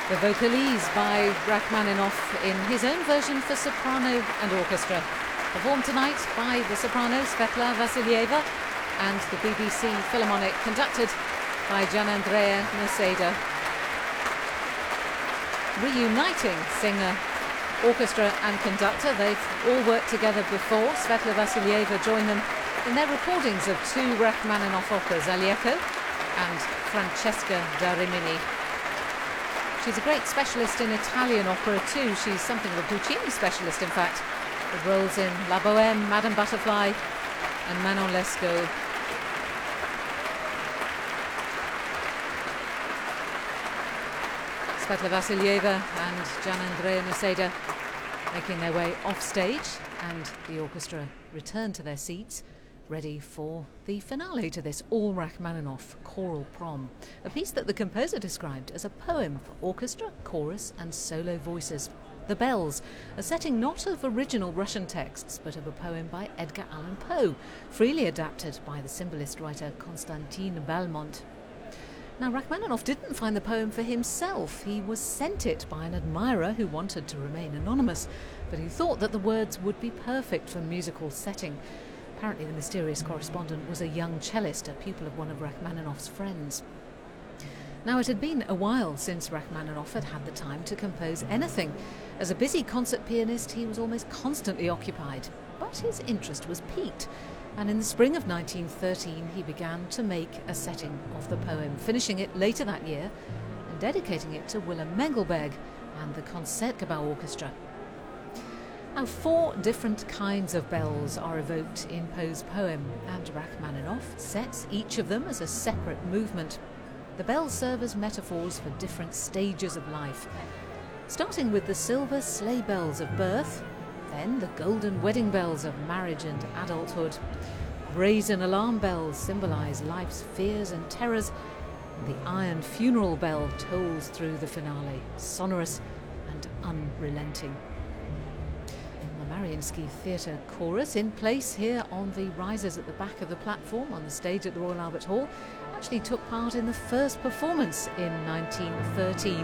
The Vocalise by Rachmaninoff in his own version for soprano and orchestra. Performed tonight by the soprano Svetla Vassilieva and the BBC Philharmonic, conducted by Gianandrea Noseda. Reuniting singer, orchestra and conductor. They've all worked together before. Svetla Vassilieva joined them in their recordings of two Rachmaninoff operas, Alejo and Francesca da Rimini. She's a great specialist in Italian opera too. She's something of a Puccini specialist, in fact, with roles in La Bohème, Madame Butterfly and Manon Lescaut. Svetla Vassilieva and Gianandrea Noseda making their way off stage, and the orchestra return to their seats, ready for the finale to this all Rachmaninoff choral prom, a piece that the composer described as a poem for orchestra, chorus and solo voices. The Bells, a setting not of original Russian texts but of a poem by Edgar Allan Poe, freely adapted by the symbolist writer Constantin Balmont. Now, Rachmaninoff didn't find the poem for himself. He was sent it by an admirer who wanted to remain anonymous, but who thought that the words would be perfect for musical setting. Apparently the mysterious correspondent was a young cellist, a pupil of one of Rachmaninoff's friends. Now, it had been a while since Rachmaninoff had had the time to compose anything. As a busy concert pianist, he was almost constantly occupied, but his interest was piqued, and in the spring of 1913 he began to make a setting of the poem, finishing it later that year and dedicating it to Willem Mengelberg and the Concertgebouw Orchestra. Now, 4 different kinds of bells are evoked in Poe's poem, and Rachmaninoff sets each of them as a separate movement. The bells serve as metaphors for different stages of life, starting with the silver sleigh bells of birth, then the golden wedding bells of marriage and adulthood. Brazen alarm bells symbolise life's fears and terrors, and the iron funeral bell tolls through the finale, sonorous and unrelenting. Mariinsky Theatre Chorus, in place here on the risers at the back of the platform on the stage at the Royal Albert Hall, actually took part in the first performance in 1913.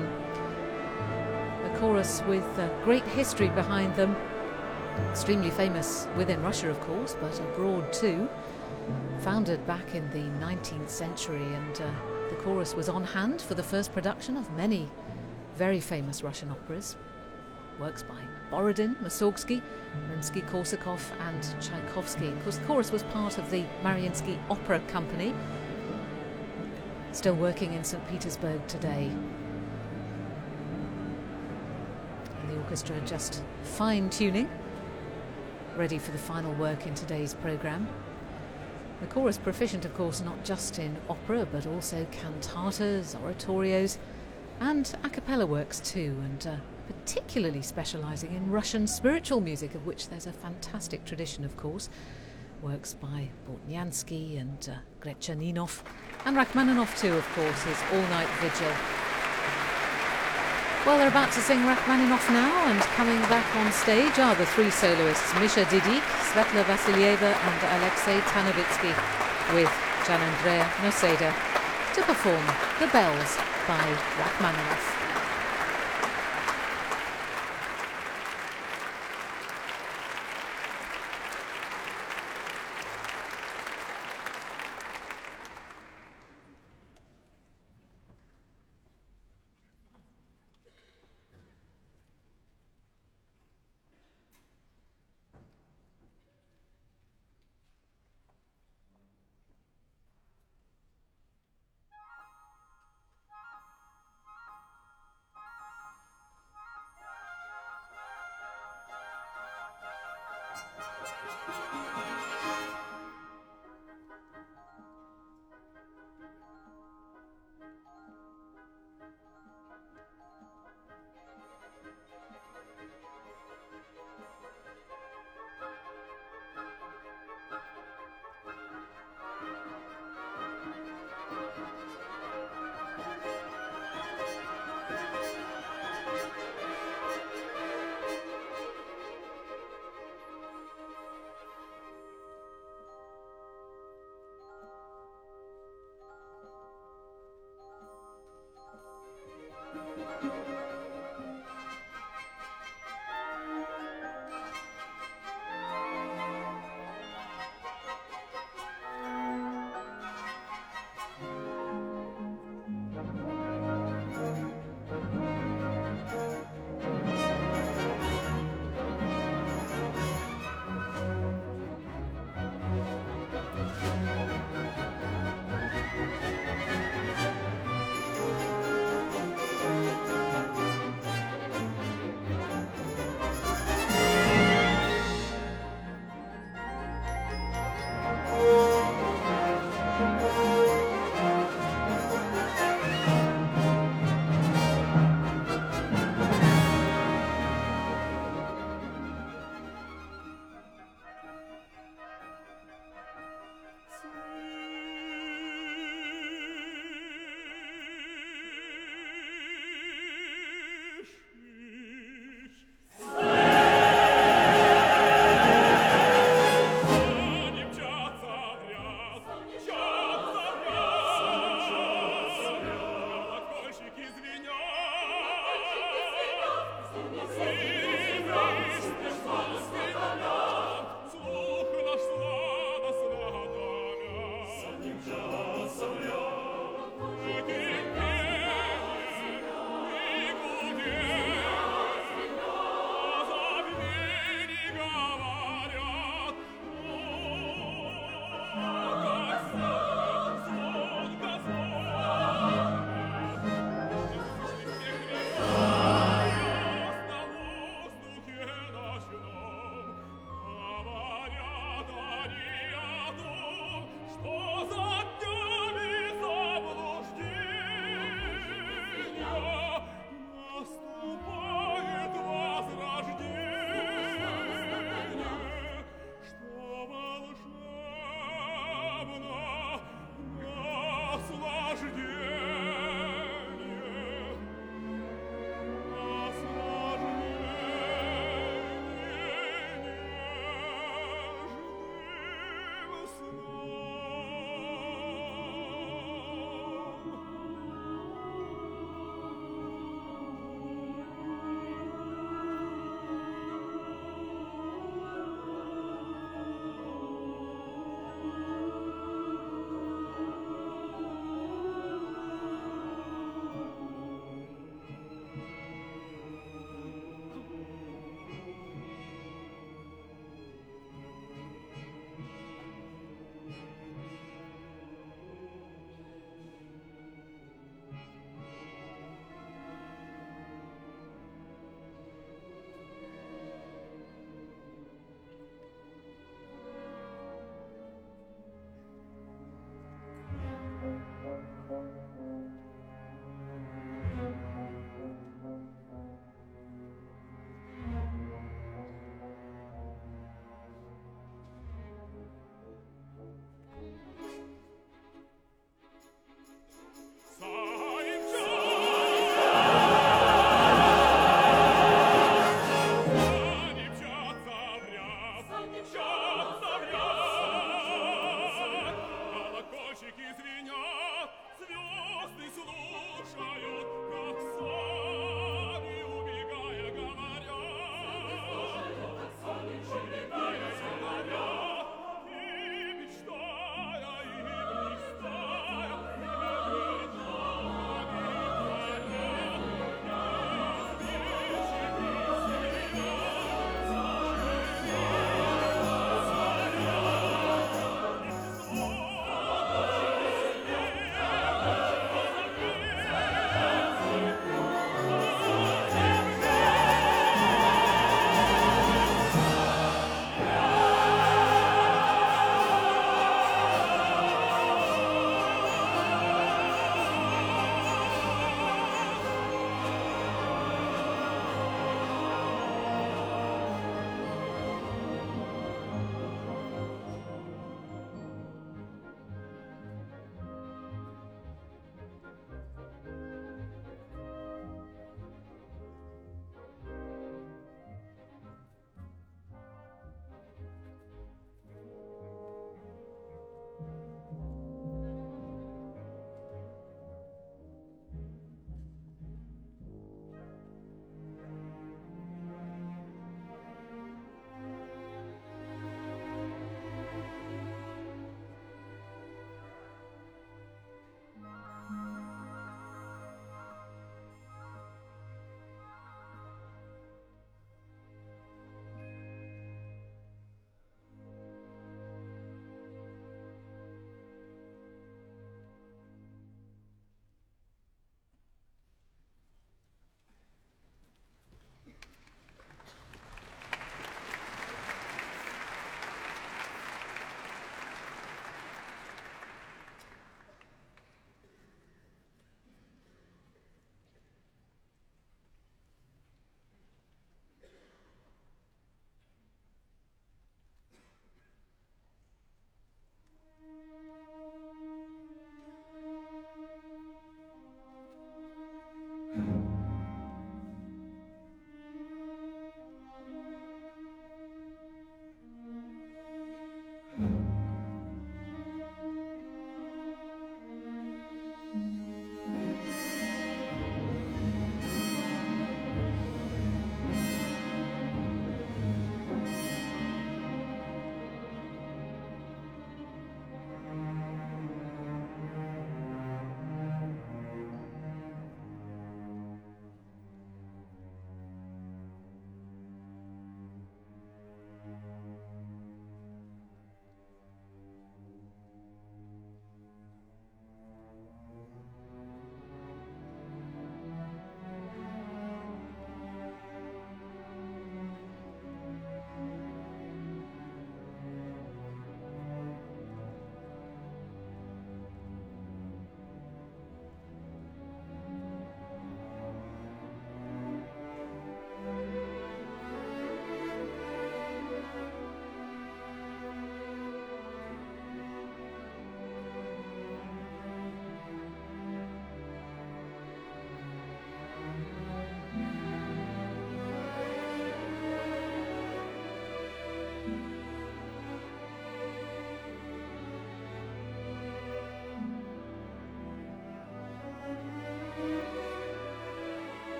A chorus with a great history behind them, extremely famous within Russia, of course, but abroad too. Founded back in the 19th century, and the chorus was on hand for the first production of many very famous Russian operas. Works by Borodin, Mussorgsky, Rimsky-Korsakov and Tchaikovsky. Of course, the chorus was part of the Mariinsky Opera Company, still working in St. Petersburg today. And the orchestra just fine-tuning, ready for the final work in today's programme. The chorus proficient, of course, not just in opera, but also cantatas, oratorios, and a cappella works too, and particularly specialising in Russian spiritual music, of which there's a fantastic tradition, of course. Works by Bortnyansky and Gretchaninov, and Rachmaninoff too, of course, his all-night vigil. Well, they're about to sing Rachmaninoff now, and coming back on stage are the 3 soloists, Misha Didik, Svetla Vassilieva and Alexei Tanovitsky, with Gianandrea Noseda, to perform The Bells by Rachmaninoff.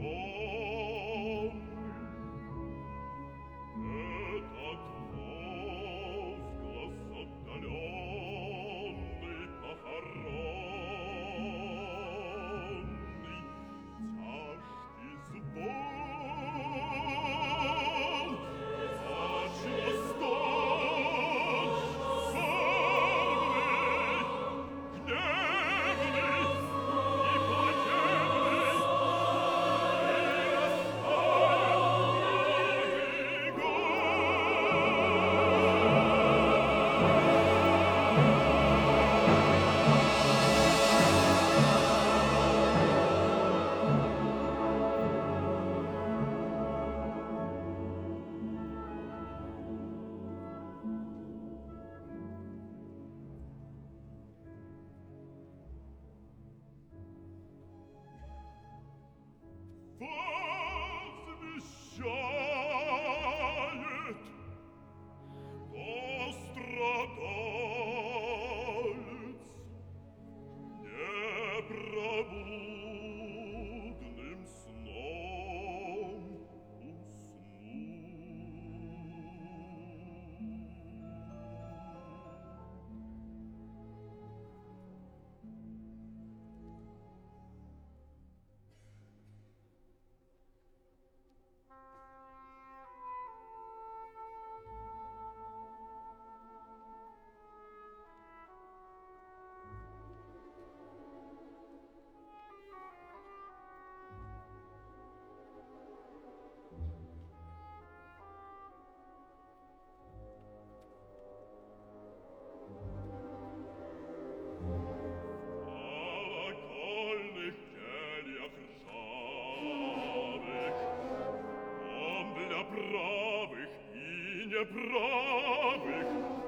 Правых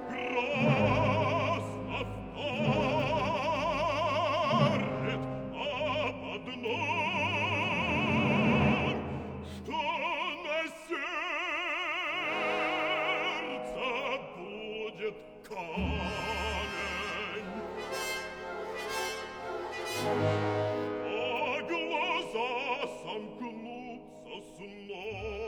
гроз оставит об одном, что на сердце будет камень, а глаза сомкнутся сном.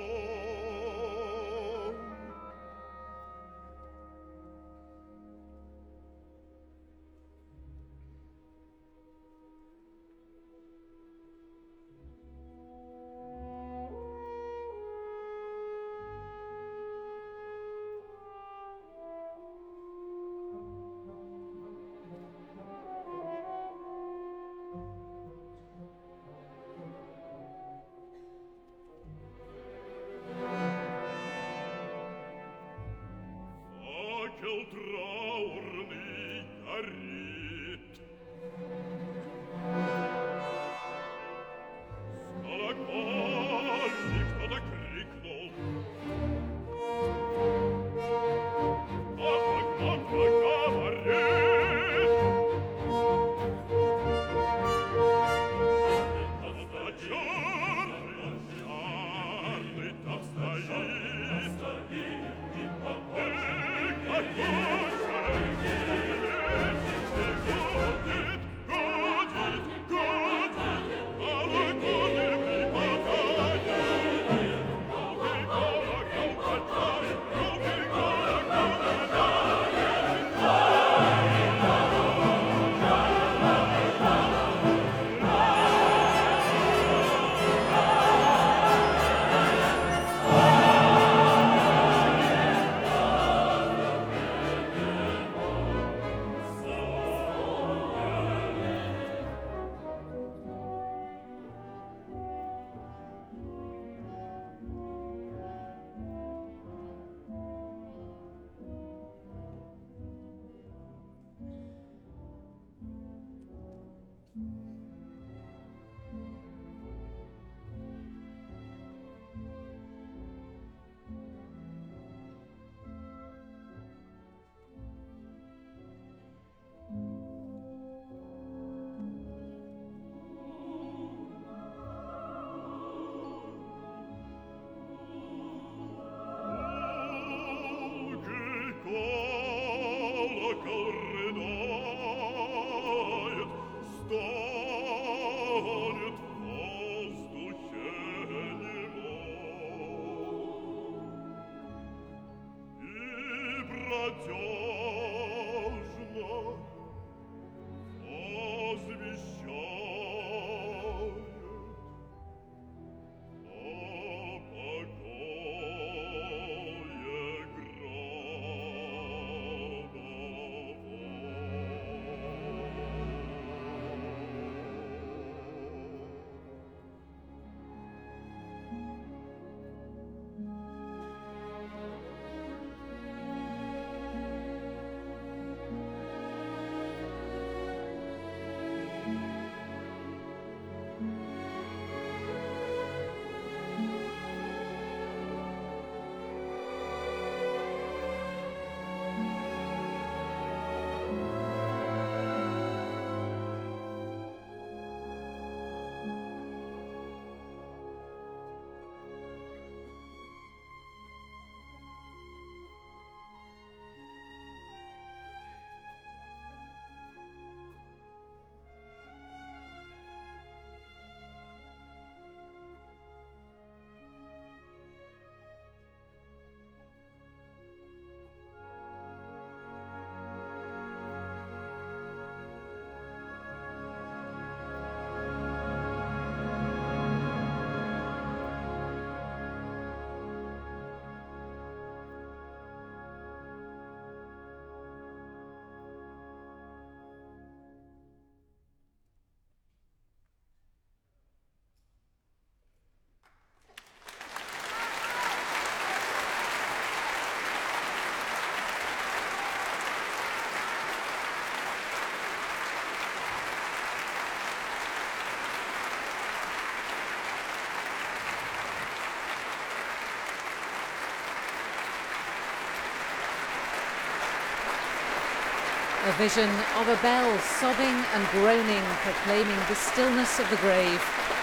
A vision of a bell sobbing and groaning, proclaiming the stillness of the grave.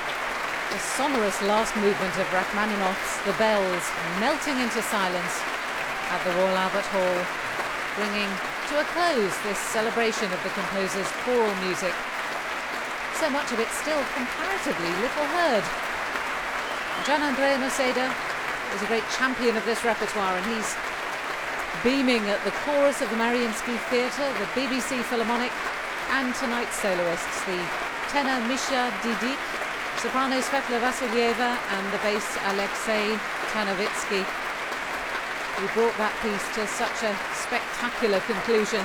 The sonorous last movement of Rachmaninoff's The Bells melting into silence at the Royal Albert Hall, bringing to a close this celebration of the composer's choral music. So much of it still comparatively little heard. Gianandrea Noseda is a great champion of this repertoire, and he's beaming at the chorus of the Mariinsky Theatre, the BBC Philharmonic, and tonight's soloists, the tenor Misha Didik, soprano Svetla Vassilieva, and the bass Alexei Tanovitsky, who brought that piece to such a spectacular conclusion.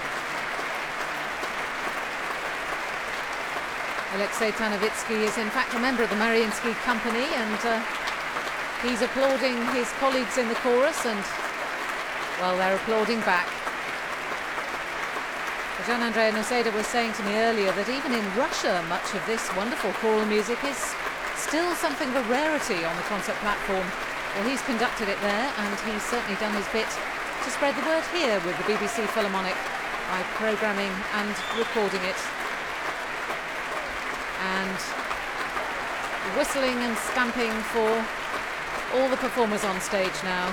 Alexei Tanovitsky is in fact a member of the Mariinsky Company, and he's applauding his colleagues in the chorus, and well, they're applauding back. Gianandrea Noseda was saying to me earlier that even in Russia, much of this wonderful choral music is still something of a rarity on the concert platform. Well, he's conducted it there, and he's certainly done his bit to spread the word here with the BBC Philharmonic by programming and recording it. And whistling and stamping for all the performers on stage now.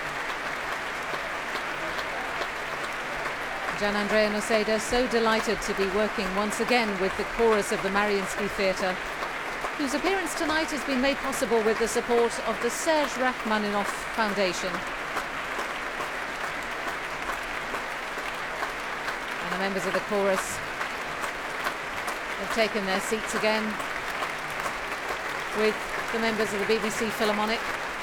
Gianandrea Noseda so delighted to be working once again with the chorus of the Mariinsky Theatre, whose appearance tonight has been made possible with the support of the Serge Rachmaninoff Foundation. And the members of the chorus have taken their seats again with the members of the BBC Philharmonic.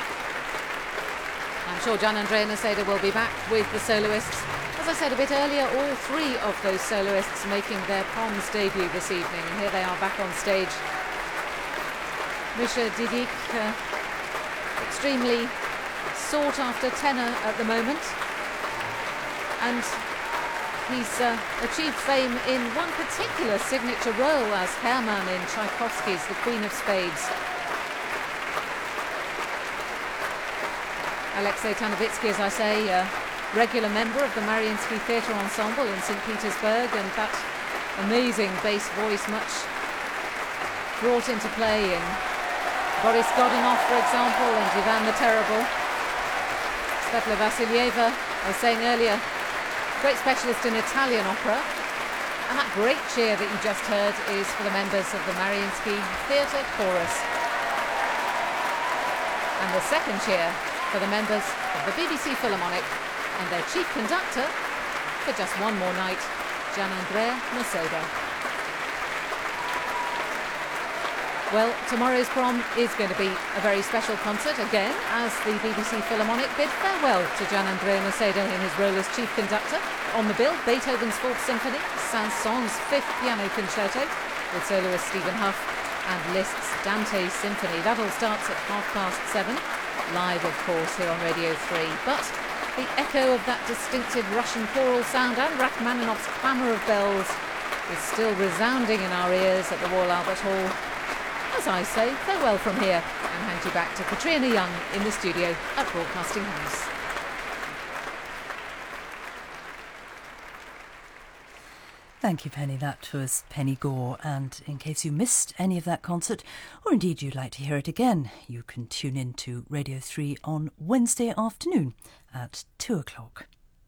I'm sure Gianandrea Noseda will be back with the soloists. As I said a bit earlier, all three of those soloists making their Proms debut this evening, and here they are back on stage. Misha Didik, extremely sought after tenor at the moment, and he's achieved fame in one particular signature role as Hermann in Tchaikovsky's The Queen of Spades. Alexei Tanovitsky, as I say, regular member of the Mariinsky Theatre Ensemble in St. Petersburg, and that amazing bass voice much brought into play in Boris Godunov, for example, and Ivan the Terrible. Svetla Vassilieva, I was saying earlier, great specialist in Italian opera, and that great cheer that you just heard is for the members of the Mariinsky Theatre Chorus. And the second cheer for the members of the BBC Philharmonic. and their chief conductor, for just one more night, Gianandrea Noseda. Well, tomorrow's prom is going to be a very special concert again, as the BBC Philharmonic bid farewell to Gianandrea Noseda in his role as chief conductor. On the bill, Beethoven's Fourth Symphony, Saint-Saëns' Fifth Piano Concerto, with soloist Stephen Huff, and Liszt's Dante's Symphony. That all starts at 7:30, live, of course, here on Radio 3. But the echo of that distinctive Russian choral sound and Rachmaninoff's clamour of bells is still resounding in our ears at the Royal Albert Hall. As I say, farewell from here and hand you back to Katrina Young in the studio at Broadcasting House. Thank you, Penny. That was Penny Gore. And in case you missed any of that concert, or indeed you'd like to hear it again, you can tune in to Radio 3 on Wednesday afternoon at 2 o'clock.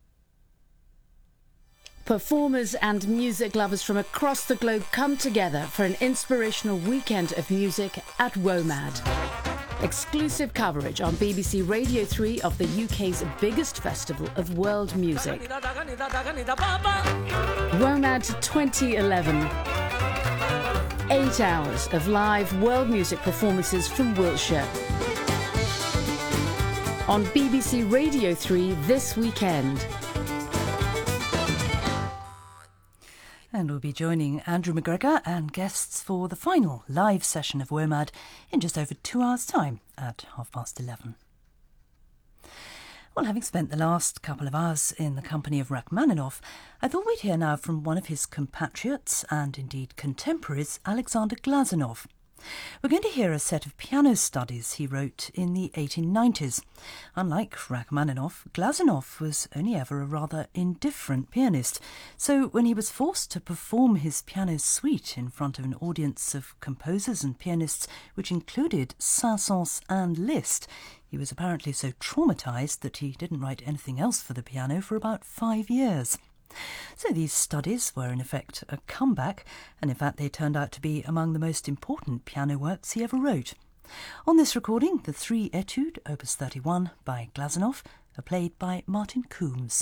Performers and music lovers from across the globe come together for an inspirational weekend of music at WOMAD. Exclusive coverage on BBC Radio 3 of the UK's biggest festival of world music. WOMAD 2011. 8 hours of live world music performances from Wiltshire. On BBC Radio 3 this weekend. And we'll be joining Andrew McGregor and guests for the final live session of WOMAD in just over 2 hours' time at 11:30. Well, having spent the last couple of hours in the company of Rachmaninoff, I thought we'd hear now from one of his compatriots and indeed contemporaries, Alexander Glazunov. We're going to hear a set of piano studies he wrote in the 1890s. Unlike Rachmaninoff, Glazunov was only ever a rather indifferent pianist, so when he was forced to perform his piano suite in front of an audience of composers and pianists which included Saint-Saëns and Liszt, he was apparently so traumatised that he didn't write anything else for the piano for about 5 years. So these studies were in effect a comeback, and in fact they turned out to be among the most important piano works he ever wrote. On this recording, the 3 Etudes, Opus 31 by Glazunov, are played by Martin Coombs.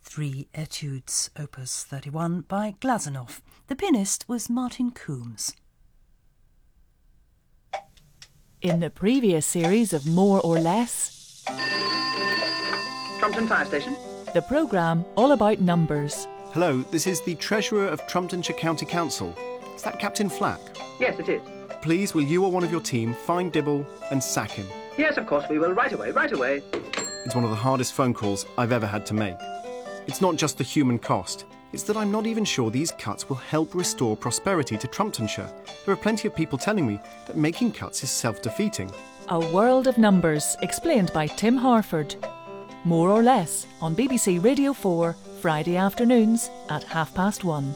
Three Etudes, Opus 31 by Glazunov. The pianist was Martin Coombs. In the previous series of More or Less, Trumpton Fire Station. the programme all about numbers. Hello, this is the Treasurer of Trumptonshire County Council. Is that Captain Flack? Yes, it is. Please, will you or one of your team find Dibble and sack him? Yes, of course we will. Right away, right away. It's one of the hardest phone calls I've ever had to make. It's not just the human cost. It's that I'm not even sure these cuts will help restore prosperity to Trumptonshire. There are plenty of people telling me that making cuts is self-defeating. A World of Numbers, explained by Tim Harford. More or Less on BBC Radio 4, Friday afternoons at 1:30.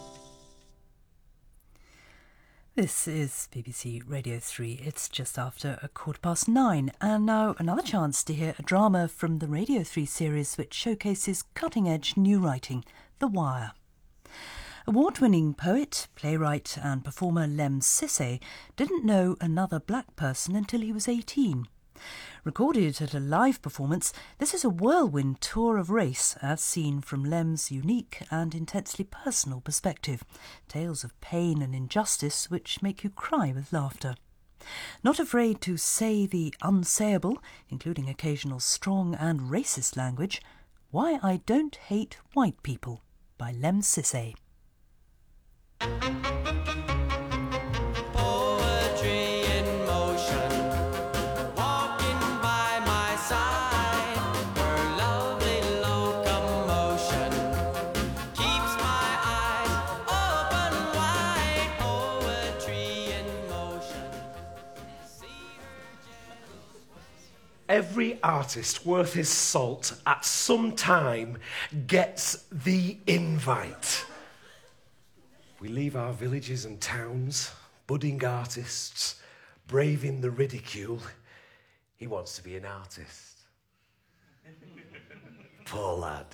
This is BBC Radio 3. It's just after 9:15, and now another chance to hear a drama from the Radio 3 series which showcases cutting-edge new writing, The Wire. Award-winning poet, playwright and performer Lem Sissay didn't know another black person until he was 18. Recorded at a live performance, this is a whirlwind tour of race as seen from Lem's unique and intensely personal perspective. Tales of pain and injustice which make you cry with laughter. Not afraid to say the unsayable, including occasional strong and racist language, Why I Don't Hate White People by Lem Sissay. Every artist worth his salt at some time gets the invite. We leave our villages and towns, budding artists, braving the ridicule. He wants to be an artist. Poor lad.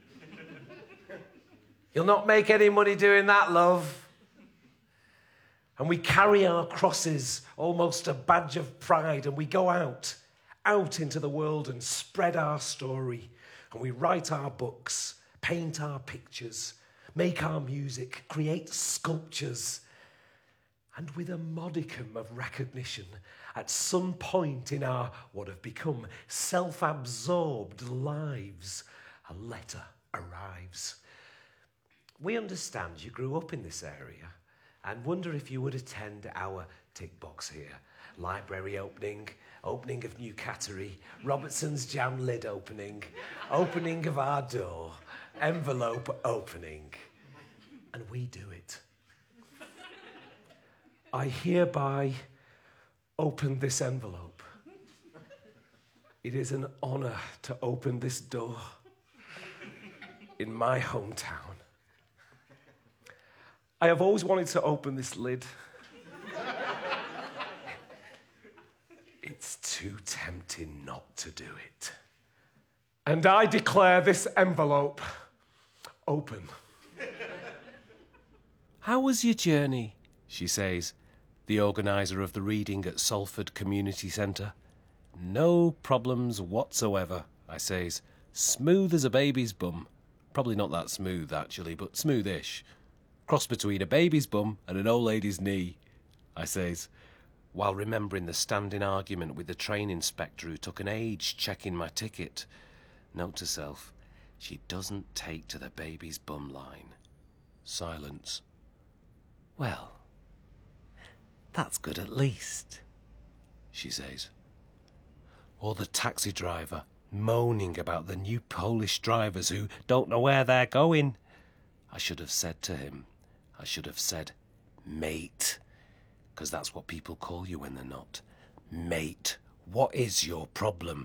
He'll not make any money doing that, love. And we carry our crosses, almost a badge of pride, and we go out into the world and spread our story. And we write our books, paint our pictures, make our music, create sculptures. And with a modicum of recognition, at some point in our what have become self-absorbed lives, a letter arrives. We understand you grew up in this area and wonder if you would attend our tick box here. Library opening of new cattery, Robertson's jam lid opening of our door, envelope opening. And we do it. I hereby open this envelope. It is an honour to open this door in my hometown. I have always wanted to open this lid. It's too tempting not to do it. And I declare this envelope open. How was your journey? She says, the organiser of the reading at Salford Community Centre. No problems whatsoever, I says. Smooth as a baby's bum. Probably not that smooth, actually, but smoothish. Cross between a baby's bum and an old lady's knee, I says, while remembering the standing argument with the train inspector who took an age checking my ticket. Note to self, she doesn't take to the baby's bum line. Silence. Well, that's good at least, she says. Or the taxi driver moaning about the new Polish drivers who don't know where they're going. I should have said to him, mate, because that's what people call you when they're not. Mate, what is your problem?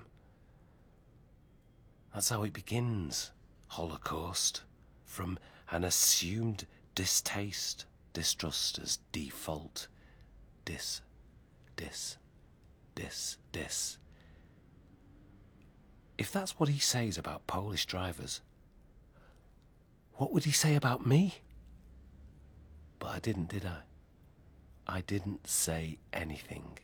That's how it begins, Holocaust, from an assumed distrust as default. Dis. If that's what he says about Polish drivers, what would he say about me? But I didn't, did I? I didn't say anything.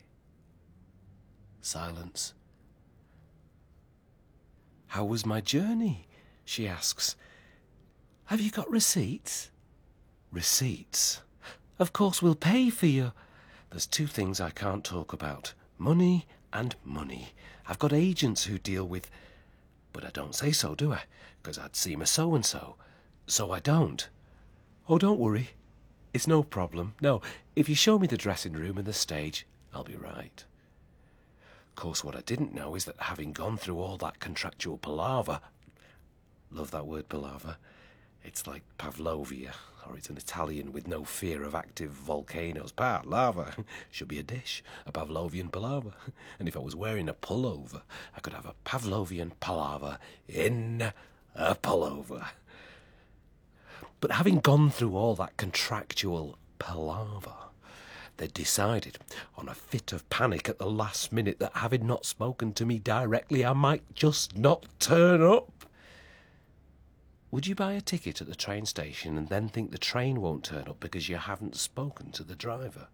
Silence. How was my journey? She asks, "Have you got receipts?" Receipts? Of course we'll pay for you. There's two things I can't talk about. Money and money. I've got agents who deal with... But I don't say so, do I? Because I'd seem a so-and-so. So I don't. Oh, don't worry. It's no problem. No, if you show me the dressing room and the stage, I'll be right. Of course, what I didn't know is that having gone through all that contractual palaver... Love that word, palaver. It's like Pavlovia, or it's an Italian with no fear of active volcanoes. Lava should be a dish, a Pavlovian palaver. And if I was wearing a pullover, I could have a Pavlovian palaver in a pullover. But having gone through all that contractual palaver, they decided, on a fit of panic at the last minute, that having not spoken to me directly, I might just not turn up. Would you buy a ticket at the train station and then think the train won't turn up because you haven't spoken to the driver?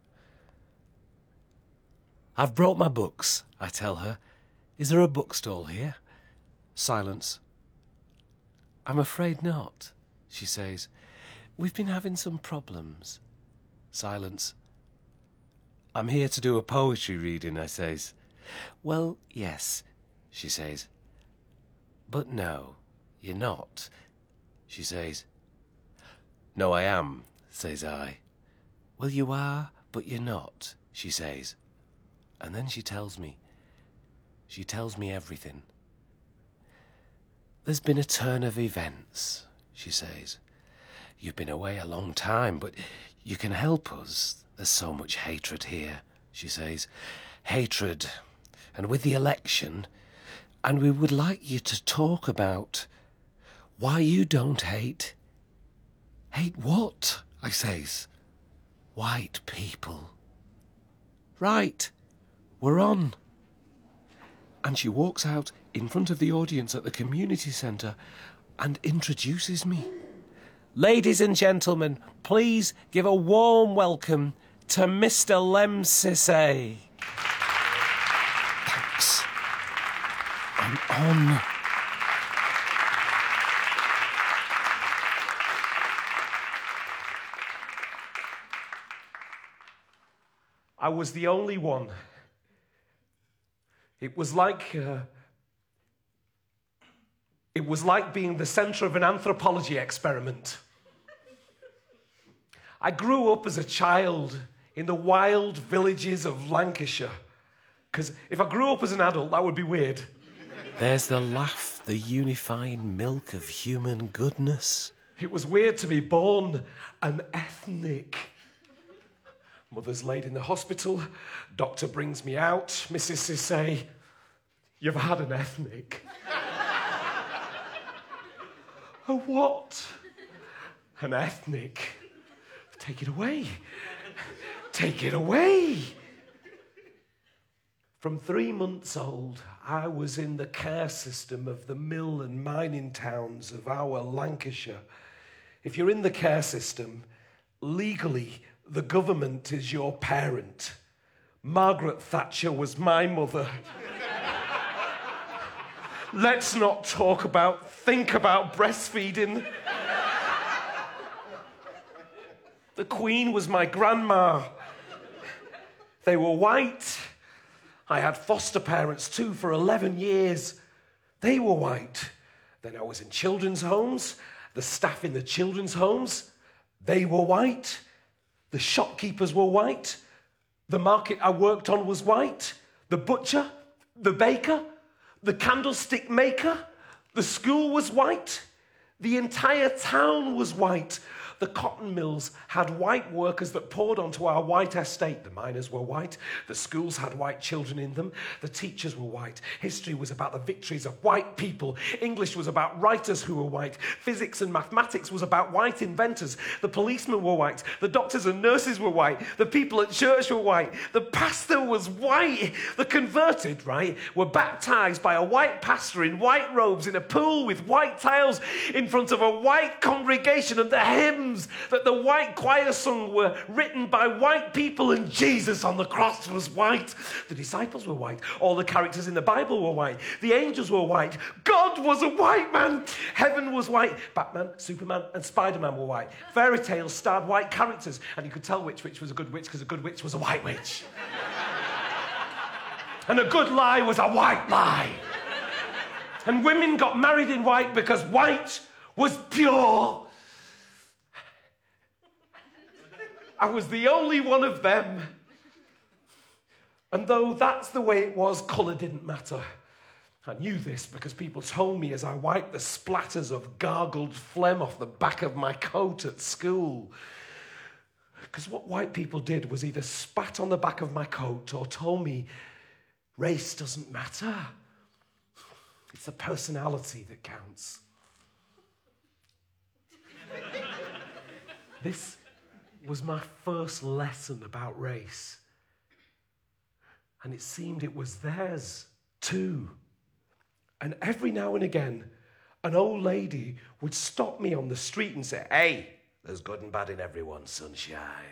"I've brought my books," I tell her. "Is there a bookstall here?" Silence. "I'm afraid not," she says. "We've been having some problems." Silence. "I'm here to do a poetry reading," I says. "Well, yes," she says. "But no, you're not," she says. "No, I am," says I. "Well, you are, but you're not," she says. And then she tells me. She tells me everything. "There's been a turn of events," she says. "You've been away a long time, but you can help us. There's so much hatred here," she says. "Hatred. And with the election. And we would like you to talk about why you don't hate." "Hate what?" I says. "White people." "Right. We're on." And she walks out in front of the audience at the community centre and introduces me. "Ladies and gentlemen, please give a warm welcome to Mr. Lem Sissay." Thanks. I'm on. I was the only one. It was like being the centre of an anthropology experiment. I grew up as a child in the wild villages of Lancashire. Because if I grew up as an adult, that would be weird. There's the laugh, the unifying milk of human goodness. It was weird to be born an ethnic. Mother's laid in the hospital. Doctor brings me out. Mrs. Sissay, "You've had an ethnic." "A what?" "An ethnic." "Take it away. Take it away." From 3 months old, I was in the care system of the mill and mining towns of our Lancashire. If you're in the care system, legally, the government is your parent. Margaret Thatcher was my mother. Let's not think about breastfeeding. The Queen was my grandma. They were white. I had foster parents too for 11 years. They were white. Then I was in children's homes. The staff in the children's homes, they were white. The shopkeepers were white. The market I worked on was white. The butcher, the baker, the candlestick maker, the school was white. The entire town was white. The cotton mills had white workers that poured onto our white estate. The miners were white. The schools had white children in them. The teachers were white. History was about the victories of white people. English was about writers who were white. Physics and mathematics was about white inventors. The policemen were white. The doctors and nurses were white. The people at church were white. The pastor was white. The converted, were baptized by a white pastor in white robes in a pool with white tiles in front of a white congregation, and the hymns hymns that the white choir sung were written by white people, and Jesus on the cross was white. The disciples were white. All the characters in the Bible were white. The angels were white. God was a white man. Heaven was white. Batman, Superman, and Spider-Man were white. Fairy tales starred white characters, and you could tell which witch was a good witch because a good witch was a white witch. And a good lie was a white lie. And women got married in white because white was pure. I was the only one of them. And though that's the way it was, colour didn't matter. I knew this because people told me as I wiped the splatters of gargled phlegm off the back of my coat at school. Because what white people did was either spat on the back of my coat or told me race doesn't matter. It's the personality that counts. This was my first lesson about race. And it seemed it was theirs too. And every now and again, an old lady would stop me on the street and say, "Hey, there's good and bad in everyone, sunshine."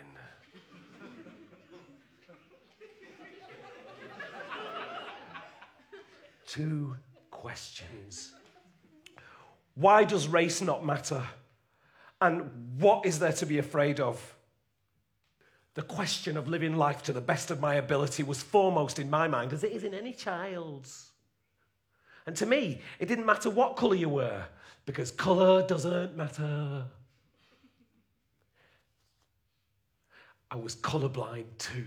Two questions. Why does race not matter? And what is there to be afraid of? The question of living life to the best of my ability was foremost in my mind, as it is in any child's. And to me, it didn't matter what colour you were, because colour doesn't matter. I was colourblind too.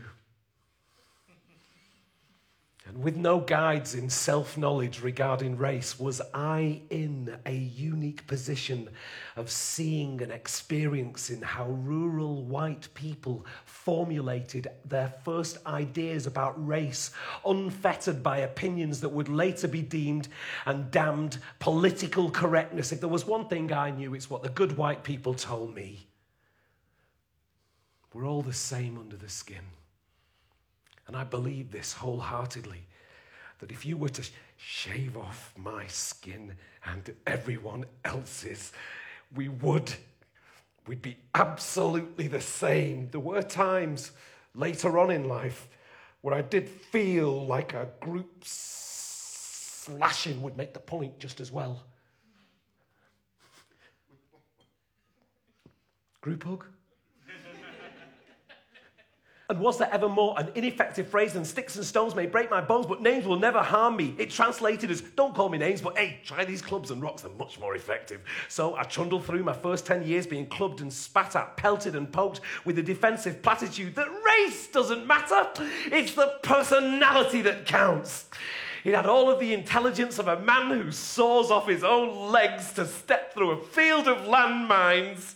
And with no guides in self-knowledge regarding race, was I in a unique position of seeing and experiencing how rural white people formulated their first ideas about race, unfettered by opinions that would later be deemed and damned political correctness. If there was one thing I knew, it's what the good white people told me. We're all the same under the skin. And I believe this wholeheartedly, that if you were to shave off my skin and everyone else's, we'd be absolutely the same. There were times later on in life where I did feel like a group slashing would make the point just as well. Group hug? And was there ever more an ineffective phrase than "sticks and stones may break my bones, but names will never harm me"? It translated as, "Don't call me names, but hey, try these clubs and rocks are much more effective." So I trundled through my first 10 years being clubbed and spat at, pelted and poked with the defensive platitude that race doesn't matter. It's the personality that counts. It had all of the intelligence of a man who saws off his own legs to step through a field of landmines.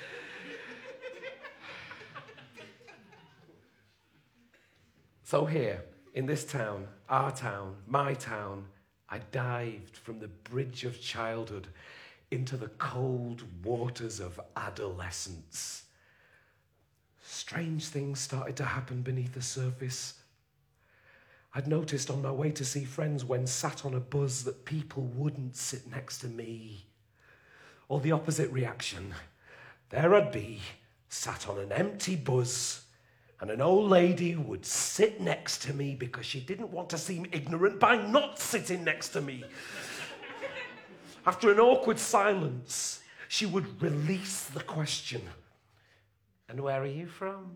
So here, in this town, our town, my town, I dived from the bridge of childhood into the cold waters of adolescence. Strange things started to happen beneath the surface. I'd noticed on my way to see friends when sat on a bus that people wouldn't sit next to me. Or the opposite reaction. There I'd be, sat on an empty bus, and an old lady would sit next to me because she didn't want to seem ignorant by not sitting next to me. After an awkward silence, she would release the question, "And where are you from?"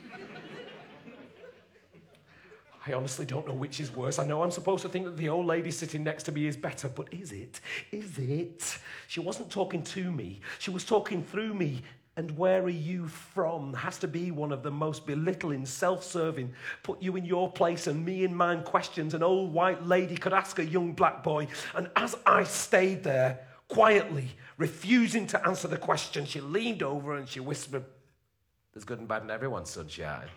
I honestly don't know which is worse. I know I'm supposed to think that the old lady sitting next to me is better, but is it? Is it? She wasn't talking to me. She was talking through me. "And where are you from?" has to be one of the most belittling, self-serving, put you in your place and me in mine questions an old white lady could ask a young black boy. And as I stayed there, quietly, refusing to answer the question, she leaned over and she whispered, "There's good and bad in everyone, sunshine."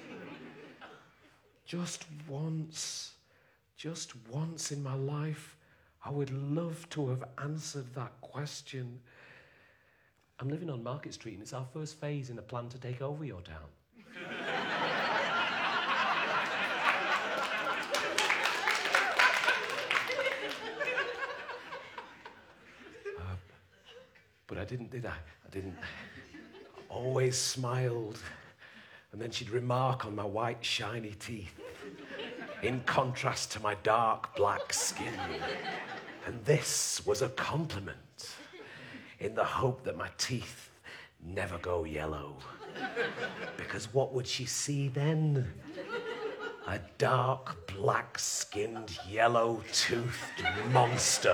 Just once in my life, I would love to have answered that question. I'm living on Market Street and it's our first phase in a plan to take over your town. But I didn't, did I? I didn't. always smiled. And then she'd remark on my white, shiny teeth, in contrast to my dark, black skin. And this was a compliment, in the hope that my teeth never go yellow. Because what would she see then? A dark, black-skinned, yellow-toothed monster.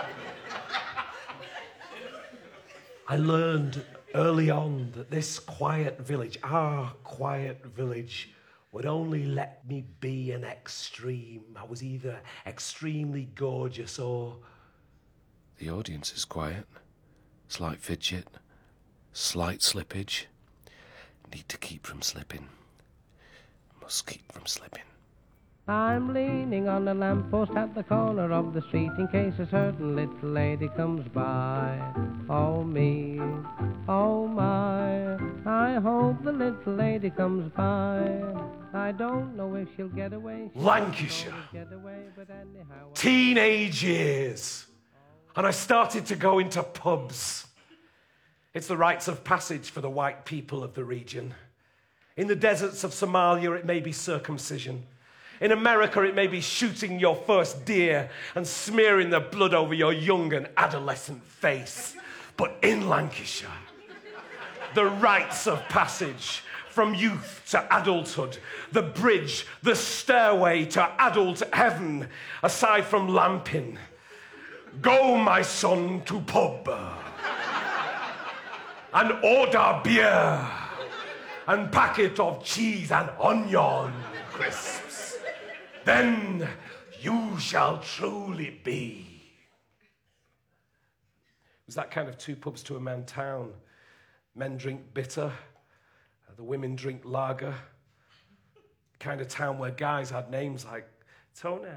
I learned early on that this quiet village, our quiet village, would only let me be an extreme. I was either extremely gorgeous or... The audience is quiet. Slight fidget. Slight slippage. Need to keep from slipping. Must keep from slipping. I'm leaning on a lamppost at the corner of the street in case a certain little lady comes by. Oh me, oh my, I hope the little lady comes by. I don't know if she'll get away. Lancashire. Get away, but anyhow, Teenage years. And I started to go into pubs. It's the rites of passage for the white people of the region. In the deserts of Somalia, it may be circumcision. In America, it may be shooting your first deer and smearing the blood over your young and adolescent face. But in Lancashire, the rites of passage from youth to adulthood, the bridge, the stairway to adult heaven, aside from lamping. Go, my son, to pub and order beer and packet of cheese and onion crisps. Then you shall truly be. It was that kind of two pubs to a man town. Men drink bitter, the women drink lager. Kind of town where guys had names like Tony,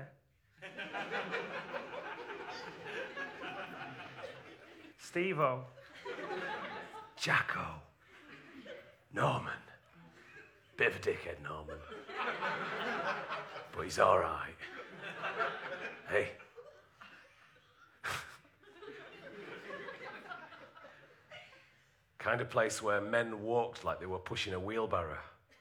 Steve-O, Jacko, Norman. Bit of a dickhead, Norman. But he's all right. Hey. Kind of place where men walked like they were pushing a wheelbarrow.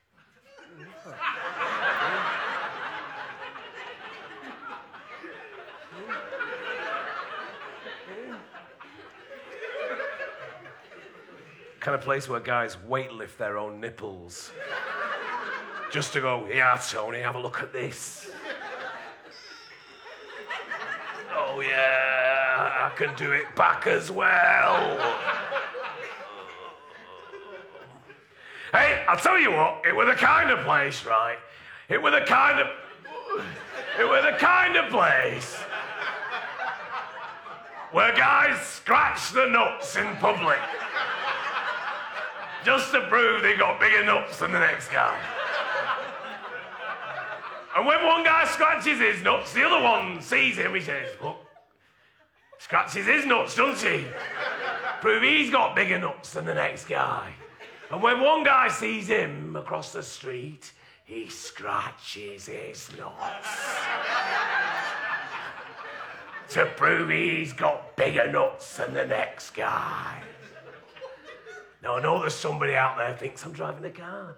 Kind of place where guys weightlift their own nipples. Just to go, yeah, Tony, have a look at this. Oh, yeah, I can do it back as well. Hey, I'll tell you what, it were the kind of place, right? It were the kind of place where guys scratch the nuts in public just to prove they got bigger nuts than the next guy. And when one guy scratches his nuts, the other one sees him, he says, look, scratches his nuts, doesn't he? Prove he's got bigger nuts than the next guy. And when one guy sees him across the street, he scratches his nuts. To prove he's got bigger nuts than the next guy. Now, I know there's somebody out there who thinks I'm driving a car.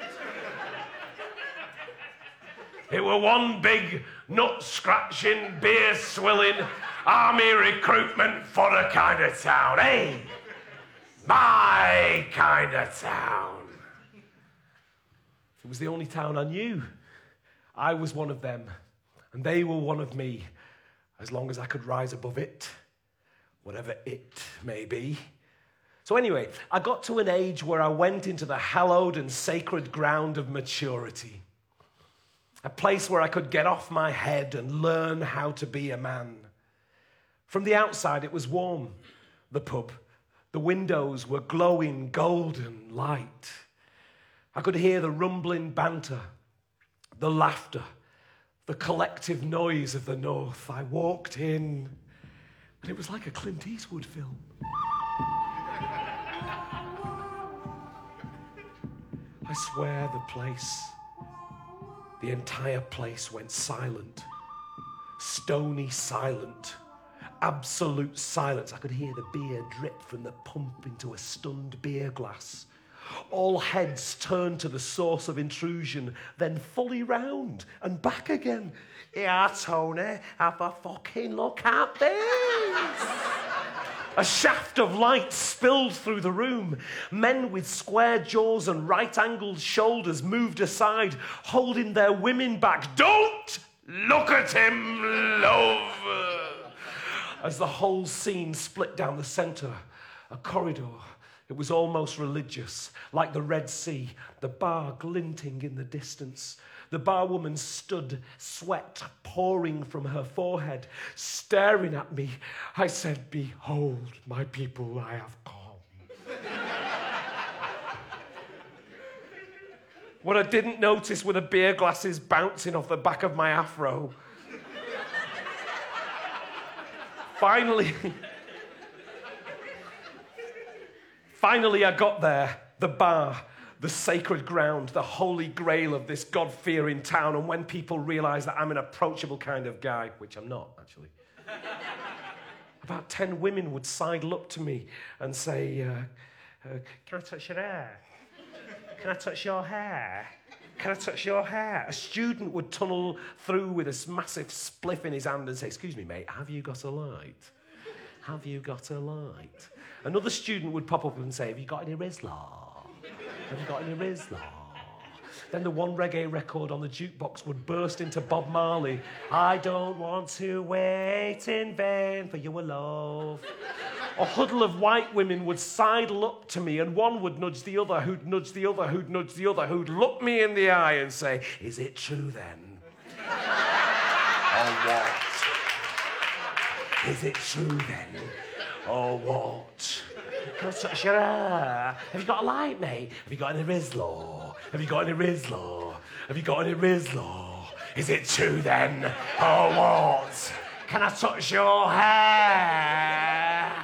It were one big nut-scratching, beer-swilling, army recruitment fodder kind of town, eh? My kind of town. It was the only town I knew. I was one of them, and they were one of me, as long as I could rise above it, whatever it may be. So anyway, I got to an age where I went into the hallowed and sacred ground of maturity. A place where I could get off my head and learn how to be a man. From the outside, it was warm, the pub. The windows were glowing golden light. I could hear the rumbling banter, the laughter, the collective noise of the North. I walked in, and it was like a Clint Eastwood film. I swear the entire place went silent. Stony silent. Absolute silence. I could hear the beer drip from the pump into a stunned beer glass All heads turned to the source of intrusion, then fully round and back again. Yeah, Tony, have a fucking look at this. A shaft of light spilled through the room. Men with square jaws and right-angled shoulders moved aside, holding their women back. Don't look at him, love! As the whole scene split down the centre, a corridor. It was almost religious, like the Red Sea, the bar glinting in the distance. The barwoman stood, sweat pouring from her forehead, staring at me. I said, "Behold, my people, I have come." What I didn't notice were the beer glasses bouncing off the back of my afro. Finally, I got there, the bar, the sacred ground, the holy grail of this God-fearing town, and when people realise that I'm an approachable kind of guy, which I'm not, actually, about 10 women would sidle up to me and say, "Can I touch your hair? Can I touch your hair? Can I touch your hair?" A student would tunnel through with a massive spliff in his hand and say, "Excuse me, mate, have you got a light? Have you got a light?" Another student would pop up and say, "Have you got any Rizla? Have you got any Rizla?" Then the one reggae record on the jukebox would burst into Bob Marley. "I don't want to wait in vain for your love." A huddle of white women would sidle up to me, and one would nudge the other, who'd nudge the other, who'd nudge the other, who'd look me in the eye and say, "Is it true then?" "Oh, what? Is it true then? Oh, what? Can I touch your hair? Have you got a light, mate? Have you got any Rizla? Have you got any Rizla? Have you got any Rizla? Is it true then? Oh, what? Can I touch your hair?"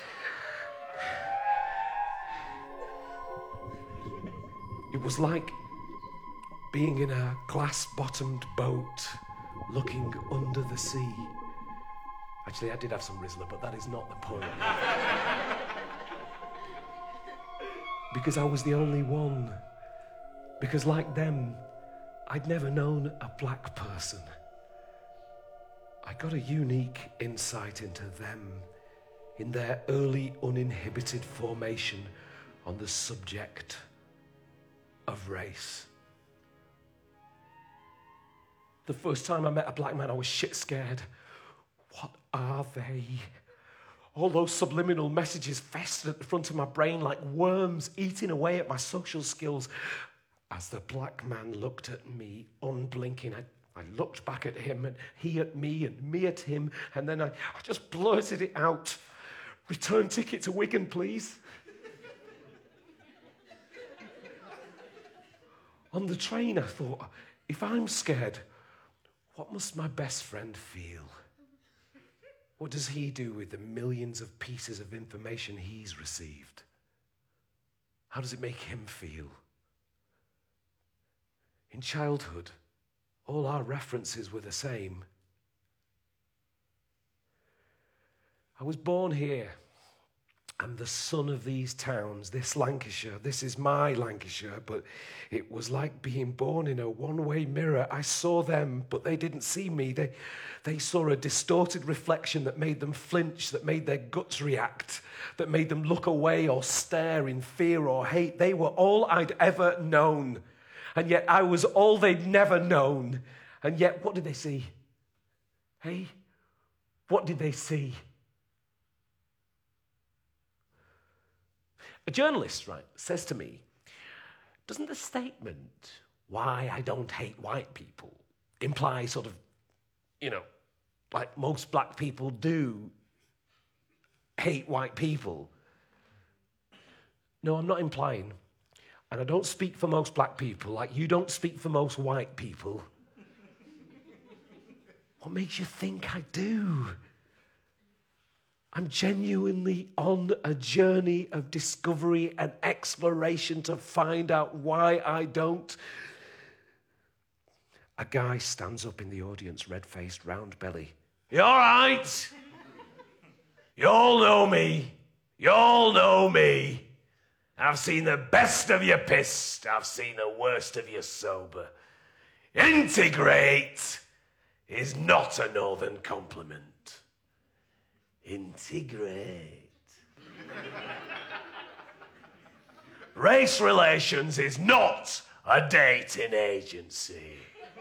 It was like being in a glass-bottomed boat looking under the sea. Actually, I did have some Rizla, but that is not the point. Because I was the only one. Because like them, I'd never known a black person. I got a unique insight into them in their early uninhibited formation on the subject of race. The first time I met a black man, I was shit scared. What are they? All those subliminal messages festered at the front of my brain like worms eating away at my social skills. As the black man looked at me, unblinking, I looked back at him, and he at me, and me at him, and then I just blurted it out. "Return ticket to Wigan, please." On the train, I thought, if I'm scared, what must my best friend feel? What does he do with the millions of pieces of information he's received? How does it make him feel? In childhood, all our references were the same. I was born here. I'm the son of these towns, this Lancashire. This is my Lancashire, but it was like being born in a one-way mirror. I saw them, but they didn't see me. They saw a distorted reflection that made them flinch, that made their guts react, that made them look away or stare in fear or hate. They were all I'd ever known, and yet I was all they'd never known. And yet, what did they see? Hey, what did they see? A journalist, right, says to me, "Doesn't the statement, 'Why I don't hate white people,' imply sort of, like most black people do hate white people?" No, I'm not implying. And I don't speak for most black people like you don't speak for most white people. What makes you think I do? I'm genuinely on a journey of discovery and exploration to find out why I don't. A guy stands up in the audience, red-faced, round belly. "You all right? You all know me. You all know me. I've seen the best of you pissed. I've seen the worst of you sober. Integrate is not a northern compliment. Integrate. Race relations is not a dating agency.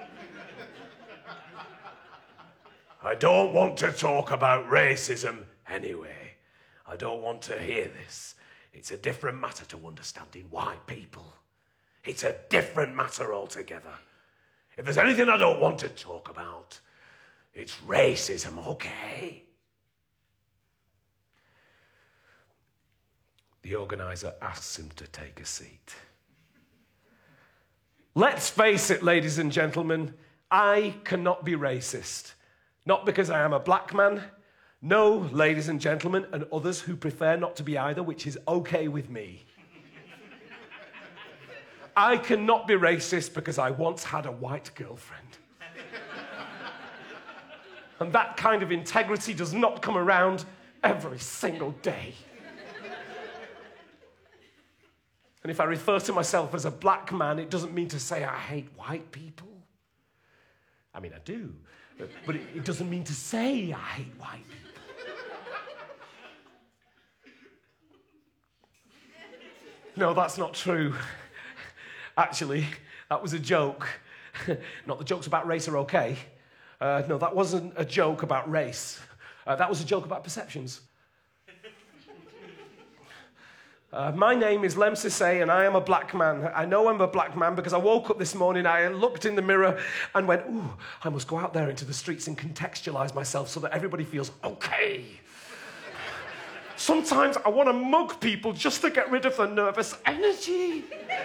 I don't want to talk about racism anyway. I don't want to hear this. It's a different matter to understanding white people. It's a different matter altogether. If there's anything I don't want to talk about, it's racism, okay? The organiser asks him to take a seat. Let's face it, ladies and gentlemen, I cannot be racist. Not because I am a black man. No, ladies and gentlemen, and others who prefer not to be either, which is okay with me. I cannot be racist because I once had a white girlfriend. And that kind of integrity does not come around every single day. And if I refer to myself as a black man, it doesn't mean to say I hate white people. I mean, I do, but it doesn't mean to say I hate white people. No, that's not true. Actually, that was a joke. Not the jokes about race are okay. No, that wasn't a joke about race. That was a joke about perceptions. My name is Lem Sissay, and I am a black man. I know I'm a black man because I woke up this morning, I looked in the mirror and went, ooh, I must go out there into the streets and contextualise myself so that everybody feels okay. Sometimes I want to mug people just to get rid of the nervous energy.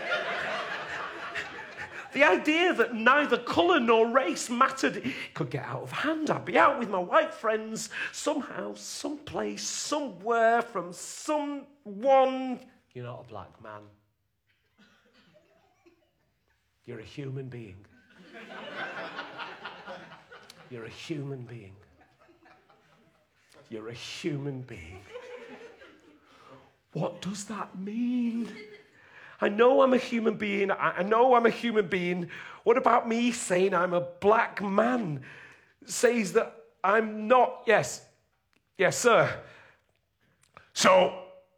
The idea that neither colour nor race mattered could get out of hand. I'd be out with my white friends somehow, someplace, somewhere, from someone. You're not a black man. You're a human being. You're a human being. You're a human being. What does that mean? I know I'm a human being. I know I'm a human being. What about me saying I'm a black man? Says that I'm not. Yes. Yes, sir. So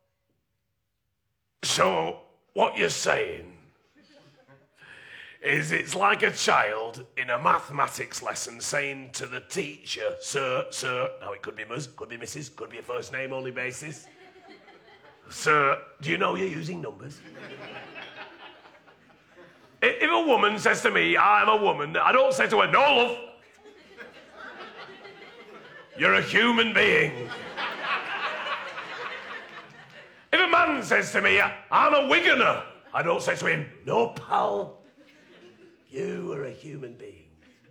what you're saying is it's like a child in a mathematics lesson saying to the teacher, sir, now it could be Ms, could be Mrs, could be a first name only basis. Sir, do you know you're using numbers? If a woman says to me, I'm a woman, I don't say to her, no, love. You're a human being. If a man says to me, I'm a Wiganer, I don't say to him, no, pal. You are a human being.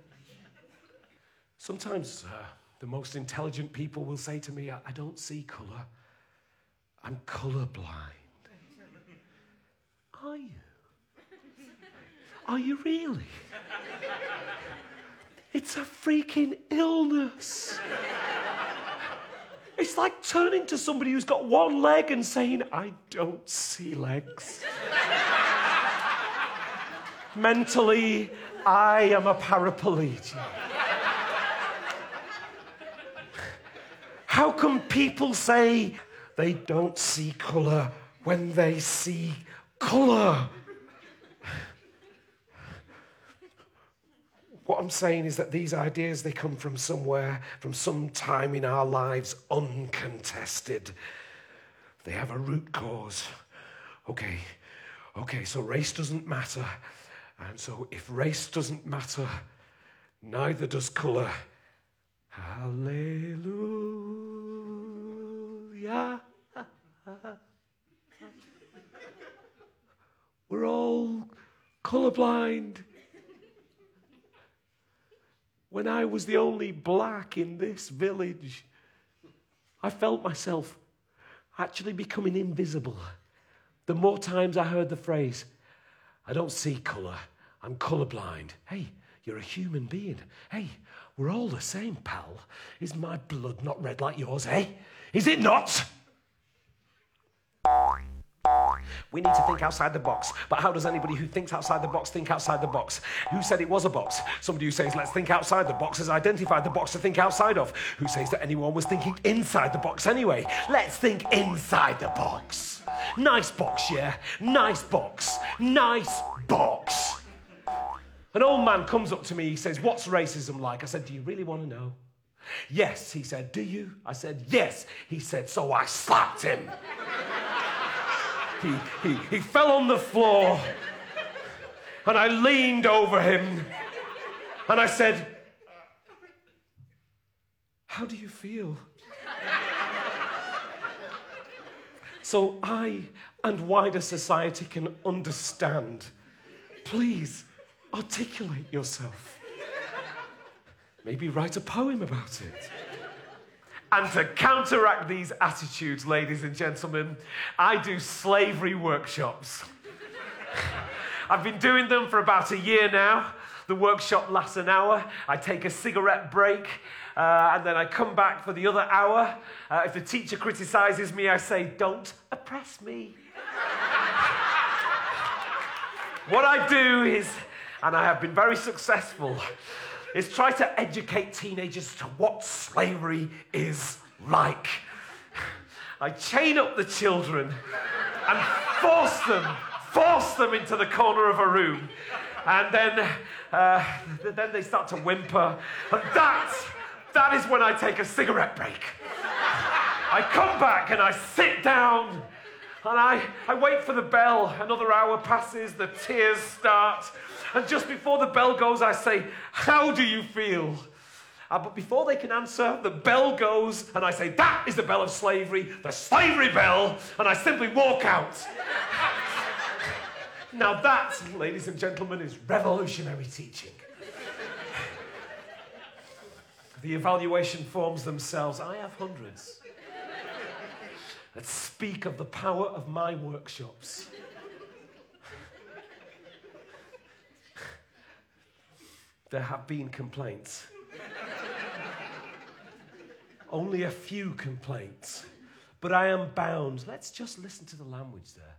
Sometimes the most intelligent people will say to me, I don't see colour. I'm colourblind. Are you? Are you really? It's a freaking illness. It's like turning to somebody who's got one leg and saying, I don't see legs. Mentally, I am a paraplegic. How can people say they don't see colour when they see colour? What I'm saying is that these ideas, they come from somewhere, from some time in our lives, uncontested. They have a root cause. Okay, so race doesn't matter. And so if race doesn't matter, neither does colour. Hallelujah. We're all colourblind. When I was the only black in this village, I felt myself actually becoming invisible. The more times I heard the phrase, I don't see colour, I'm colourblind. Hey, you're a human being. Hey, we're all the same, pal. Is my blood not red like yours, eh? Is it not? We need to think outside the box. But how does anybody who thinks outside the box think outside the box? Who said it was a box? Somebody who says, let's think outside the box has identified the box to think outside of. Who says that anyone was thinking inside the box anyway? Let's think inside the box. Nice box, yeah? Nice box. Nice box. An old man comes up to me, he says, what's racism like? I said, do you really want to know? Yes, he said, do you? I said, yes. He said, so I slapped him. He fell on the floor, and I leaned over him, and I said, how do you feel? So I and wider society can understand. Please, articulate yourself. Maybe write a poem about it. And to counteract these attitudes, ladies and gentlemen, I do slavery workshops. I've been doing them for about a year now. The workshop lasts an hour. I take a cigarette break, and then I come back for the other hour. If the teacher criticises me, I say, don't oppress me. What I do is, and I have been very successful, is try to educate teenagers to what slavery is like. I chain up the children and force them into the corner of a room. And then they start to whimper. And that is when I take a cigarette break. I come back and I sit down and I wait for the bell. Another hour passes, the tears start. And just before the bell goes, I say, how do you feel? But before they can answer, the bell goes, and I say, that is the bell of slavery, the slavery bell, and I simply walk out. Now that, ladies and gentlemen, is revolutionary teaching. The evaluation forms themselves, I have hundreds, that speak of the power of my workshops. There have been complaints. Only a few complaints. But I am bound. Let's just listen to the language there.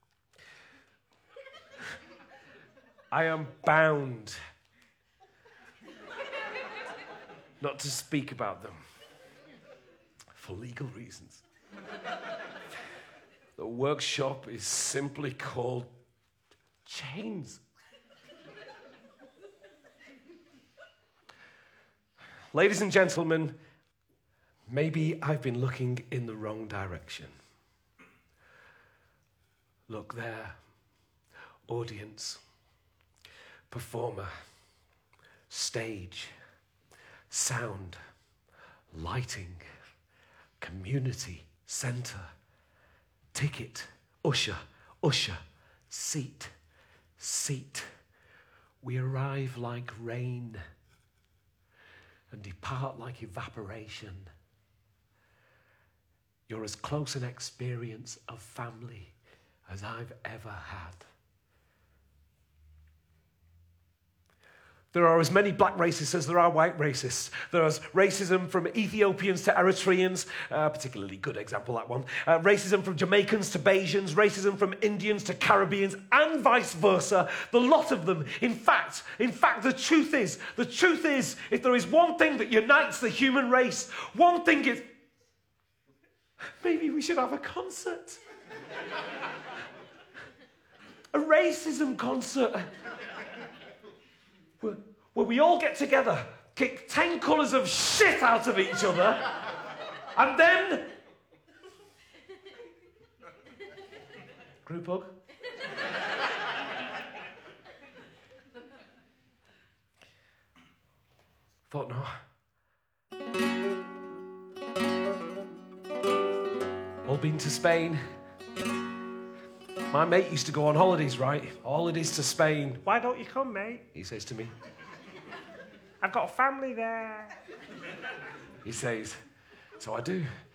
I am bound not to speak about them for legal reasons. The workshop is simply called Chains. Ladies and gentlemen, maybe I've been looking in the wrong direction. Look there, audience, performer, stage, sound, lighting, community, centre, ticket, usher, seat. We arrive like rain and depart like evaporation. You're as close an experience of family as I've ever had. There are as many black racists as there are white racists. There's racism from Ethiopians to Eritreans, particularly good example, that one. Racism from Jamaicans to Bajans, racism from Indians to Caribbeans, and vice versa. The lot of them. In fact, the truth is, if there is one thing that unites the human race, one thing is, maybe we should have a concert. A racism concert. Where we all get together, kick 10 colours of shit out of each other, and then... Group hug? Thought not. All been to Spain? My mate used to go on holidays, right? Holidays to Spain. Why don't you come, mate? He says to me. I've got a family there. He says, so I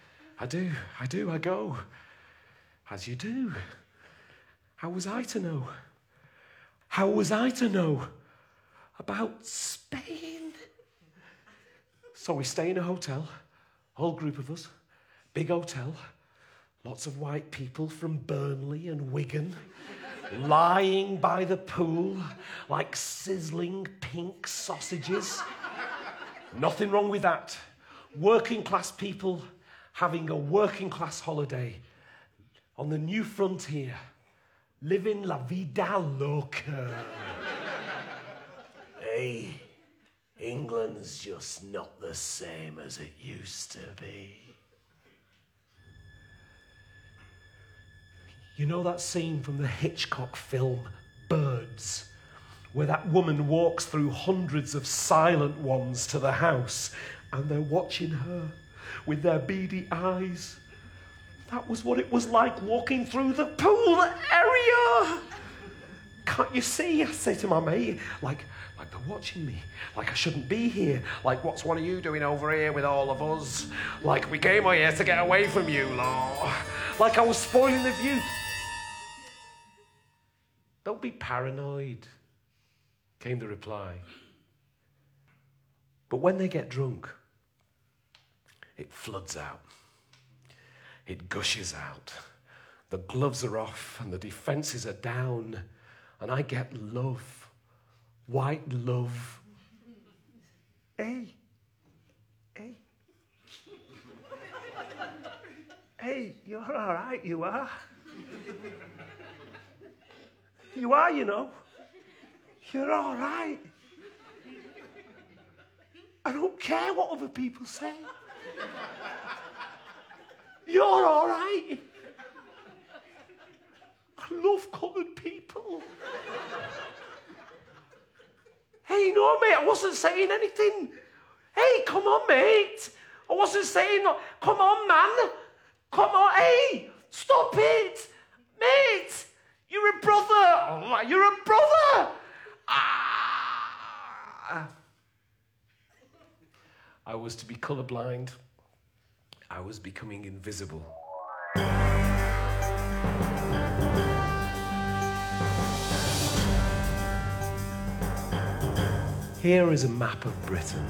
go. As you do. How was I to know? How was I to know about Spain? So we stay in a hotel, whole group of us, big hotel. Lots of white people from Burnley and Wigan lying by the pool like sizzling pink sausages. Nothing wrong with that. Working class people having a working class holiday on the new frontier, living la vida loca. Hey, England's just not the same as it used to be. You know that scene from the Hitchcock film Birds, where that woman walks through hundreds of silent ones to the house and they're watching her with their beady eyes? That was what it was like walking through the pool area. Can't you see? I say to my mate, like they're watching me, like I shouldn't be here, like what's one of you doing over here with all of us? Like we came here to get away from you, law. Like I was spoiling the view. Don't be paranoid, came the reply. But when they get drunk, it floods out. It gushes out. The gloves are off and the defences are down. And I get love. White love. Hey. Hey. Hey, you're all right, you are. You are, you know. You're all right. I don't care what other people say. You're all right. I love coloured people. Hey, no, mate, I wasn't saying anything. Hey, come on, mate. I wasn't saying... Come on, man. Come on, hey, stop it. Mate, you're a brother. Oh, you're a brother. Ah. I was to be colourblind. I was becoming invisible. Here is a map of Britain.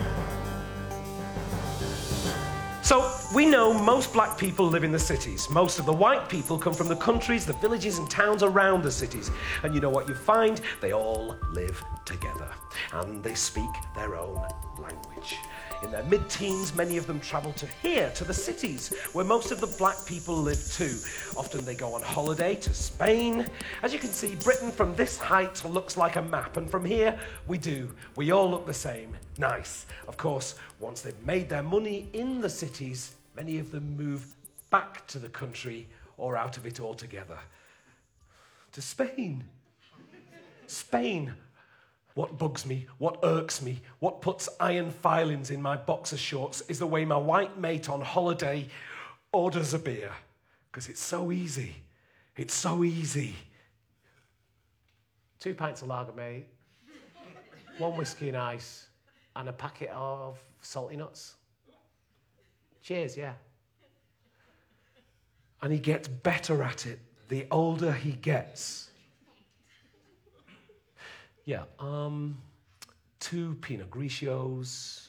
So, we know most black people live in the cities. Most of the white people come from the countries, the villages and towns around the cities. And you know what you find? They all live together. And they speak their own language. In their mid-teens, many of them travel to here, to the cities, where most of the black people live too. Often they go on holiday to Spain. As you can see, Britain from this height looks like a map, and from here, we do. We all look the same. Nice. Of course, once they've made their money in the cities, many of them move back to the country or out of it altogether. To Spain. Spain. What bugs me, what irks me, what puts iron filings in my boxer shorts is the way my white mate on holiday orders a beer. Because it's so easy. It's so easy. 2 pints of lager, mate. 1 whiskey and ice. And a packet of salty nuts. Cheers, yeah. And he gets better at it the older he gets. Yeah, 2 Pinot Grigios,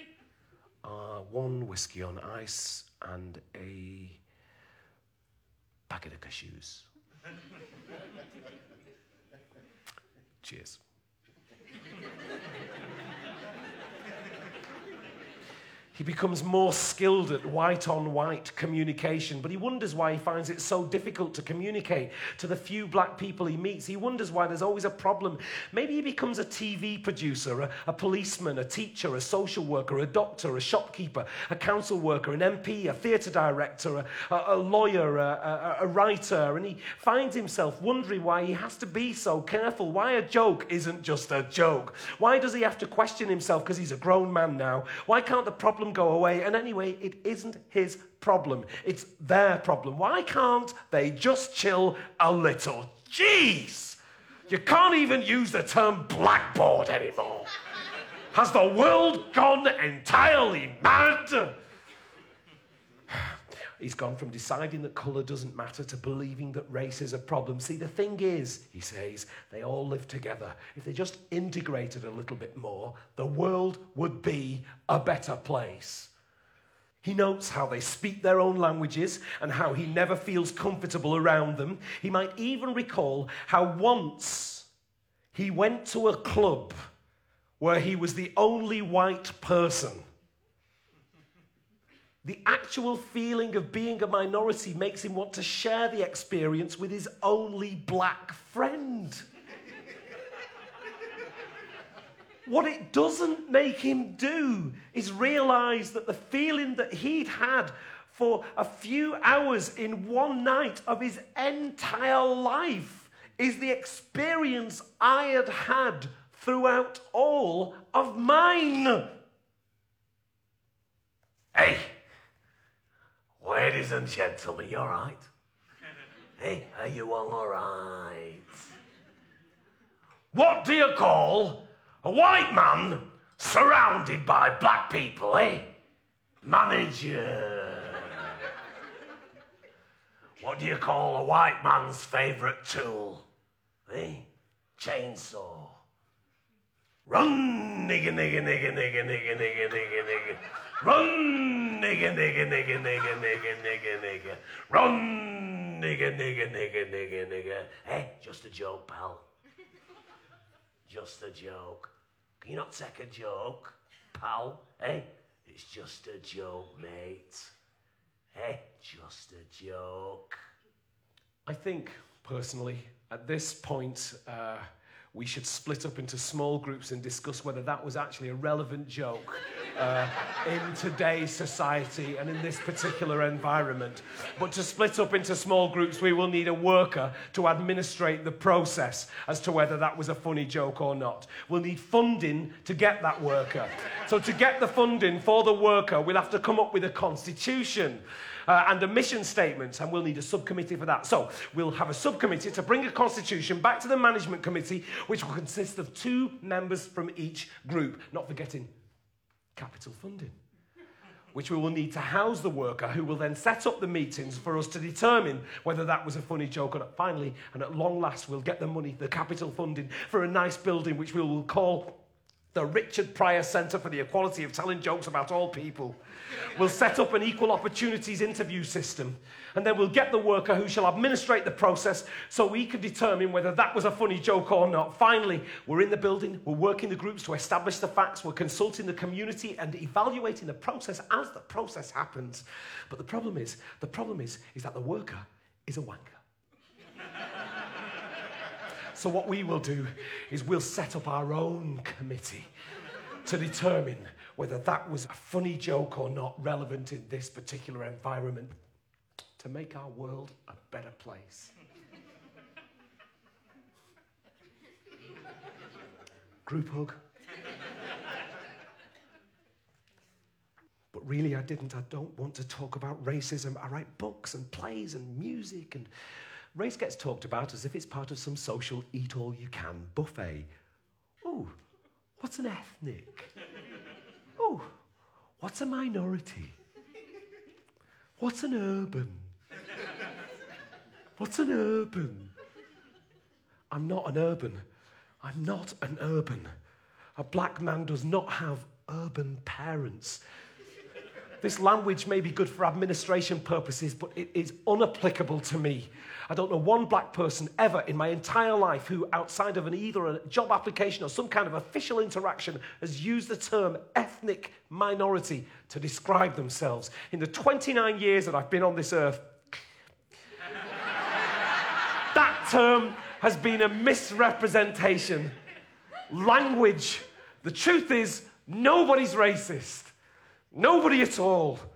1 whiskey on ice, and a packet of cashews. Cheers. He becomes more skilled at white-on-white communication, but he wonders why he finds it so difficult to communicate to the few black people he meets. He wonders why there's always a problem. Maybe he becomes a TV producer, a policeman, a teacher, a social worker, a doctor, a shopkeeper, a council worker, an MP, a theatre director, a lawyer, a writer, and he finds himself wondering why he has to be so careful, why a joke isn't just a joke. Why does he have to question himself because he's a grown man now? Why can't the problem go away? And anyway, it isn't his problem. It's their problem. Why can't they just chill a little? Jeez! You can't even use the term blackboard anymore. Has the world gone entirely mad? He's gone from deciding that colour doesn't matter to believing that race is a problem. See, the thing is, he says, they all live together. If they just integrated a little bit more, the world would be a better place. He notes how they speak their own languages and how he never feels comfortable around them. He might even recall how once he went to a club where he was the only white person. The actual feeling of being a minority makes him want to share the experience with his only black friend. What it doesn't make him do is realise that the feeling that he'd had for a few hours in one night of his entire life is the experience I had had throughout all of mine. Hey, ladies and gentlemen, you all right? Hey, are you all right? What do you call a white man surrounded by black people, eh? Manager. What do you call a white man's favourite tool? Eh? Chainsaw. Run, nigga, nigga, nigga, nigga, nigga, nigga, nigga, nigga. Run, nigga, nigga, nigga, nigga, nigga, nigga, nigga. Run, nigga, nigga, nigga, nigga, nigga. Eh? Just a joke, pal. Just a joke. Can you not take a joke, pal? Eh? It's just a joke, mate. Eh? Just a joke. I think, personally, at this point, we should split up into small groups and discuss whether that was actually a relevant joke in today's society and in this particular environment. But to split up into small groups, we will need a worker to administrate the process as to whether that was a funny joke or not. We'll need funding to get that worker. So to get the funding for the worker, we'll have to come up with a constitution. And a mission statement, and we'll need a subcommittee for that. So we'll have a subcommittee to bring a constitution back to the management committee, which will consist of 2 members from each group, not forgetting capital funding, which we will need to house the worker, who will then set up the meetings for us to determine whether that was a funny joke or not. Finally, and at long last, we'll get the money, the capital funding, for a nice building, which we will call the Richard Pryor Centre for the Equality of Telling Jokes About All People. We'll set up an equal opportunities interview system, and then we'll get the worker who shall administrate the process so we can determine whether that was a funny joke or not. Finally, we're in the building, we're working the groups to establish the facts, we're consulting the community and evaluating the process as the process happens. But the problem is that the worker is a wanker. So what we will do is we'll set up our own committee to determine whether that was a funny joke or not relevant in this particular environment to make our world a better place. Group hug. But really I don't want to talk about racism. I write books and plays and music, and race gets talked about as if it's part of some social eat-all-you-can buffet. Ooh, what's an ethnic? Ooh, what's a minority? What's an urban? What's an urban? I'm not an urban. I'm not an urban. A black man does not have urban parents. This language may be good for administration purposes, but it is unapplicable to me. I don't know one black person ever in my entire life who, outside of either a job application or some kind of official interaction, has used the term ethnic minority to describe themselves. In the 29 years that I've been on this earth, that term has been a misrepresentation. Language. The truth is, nobody's racist. Nobody at all.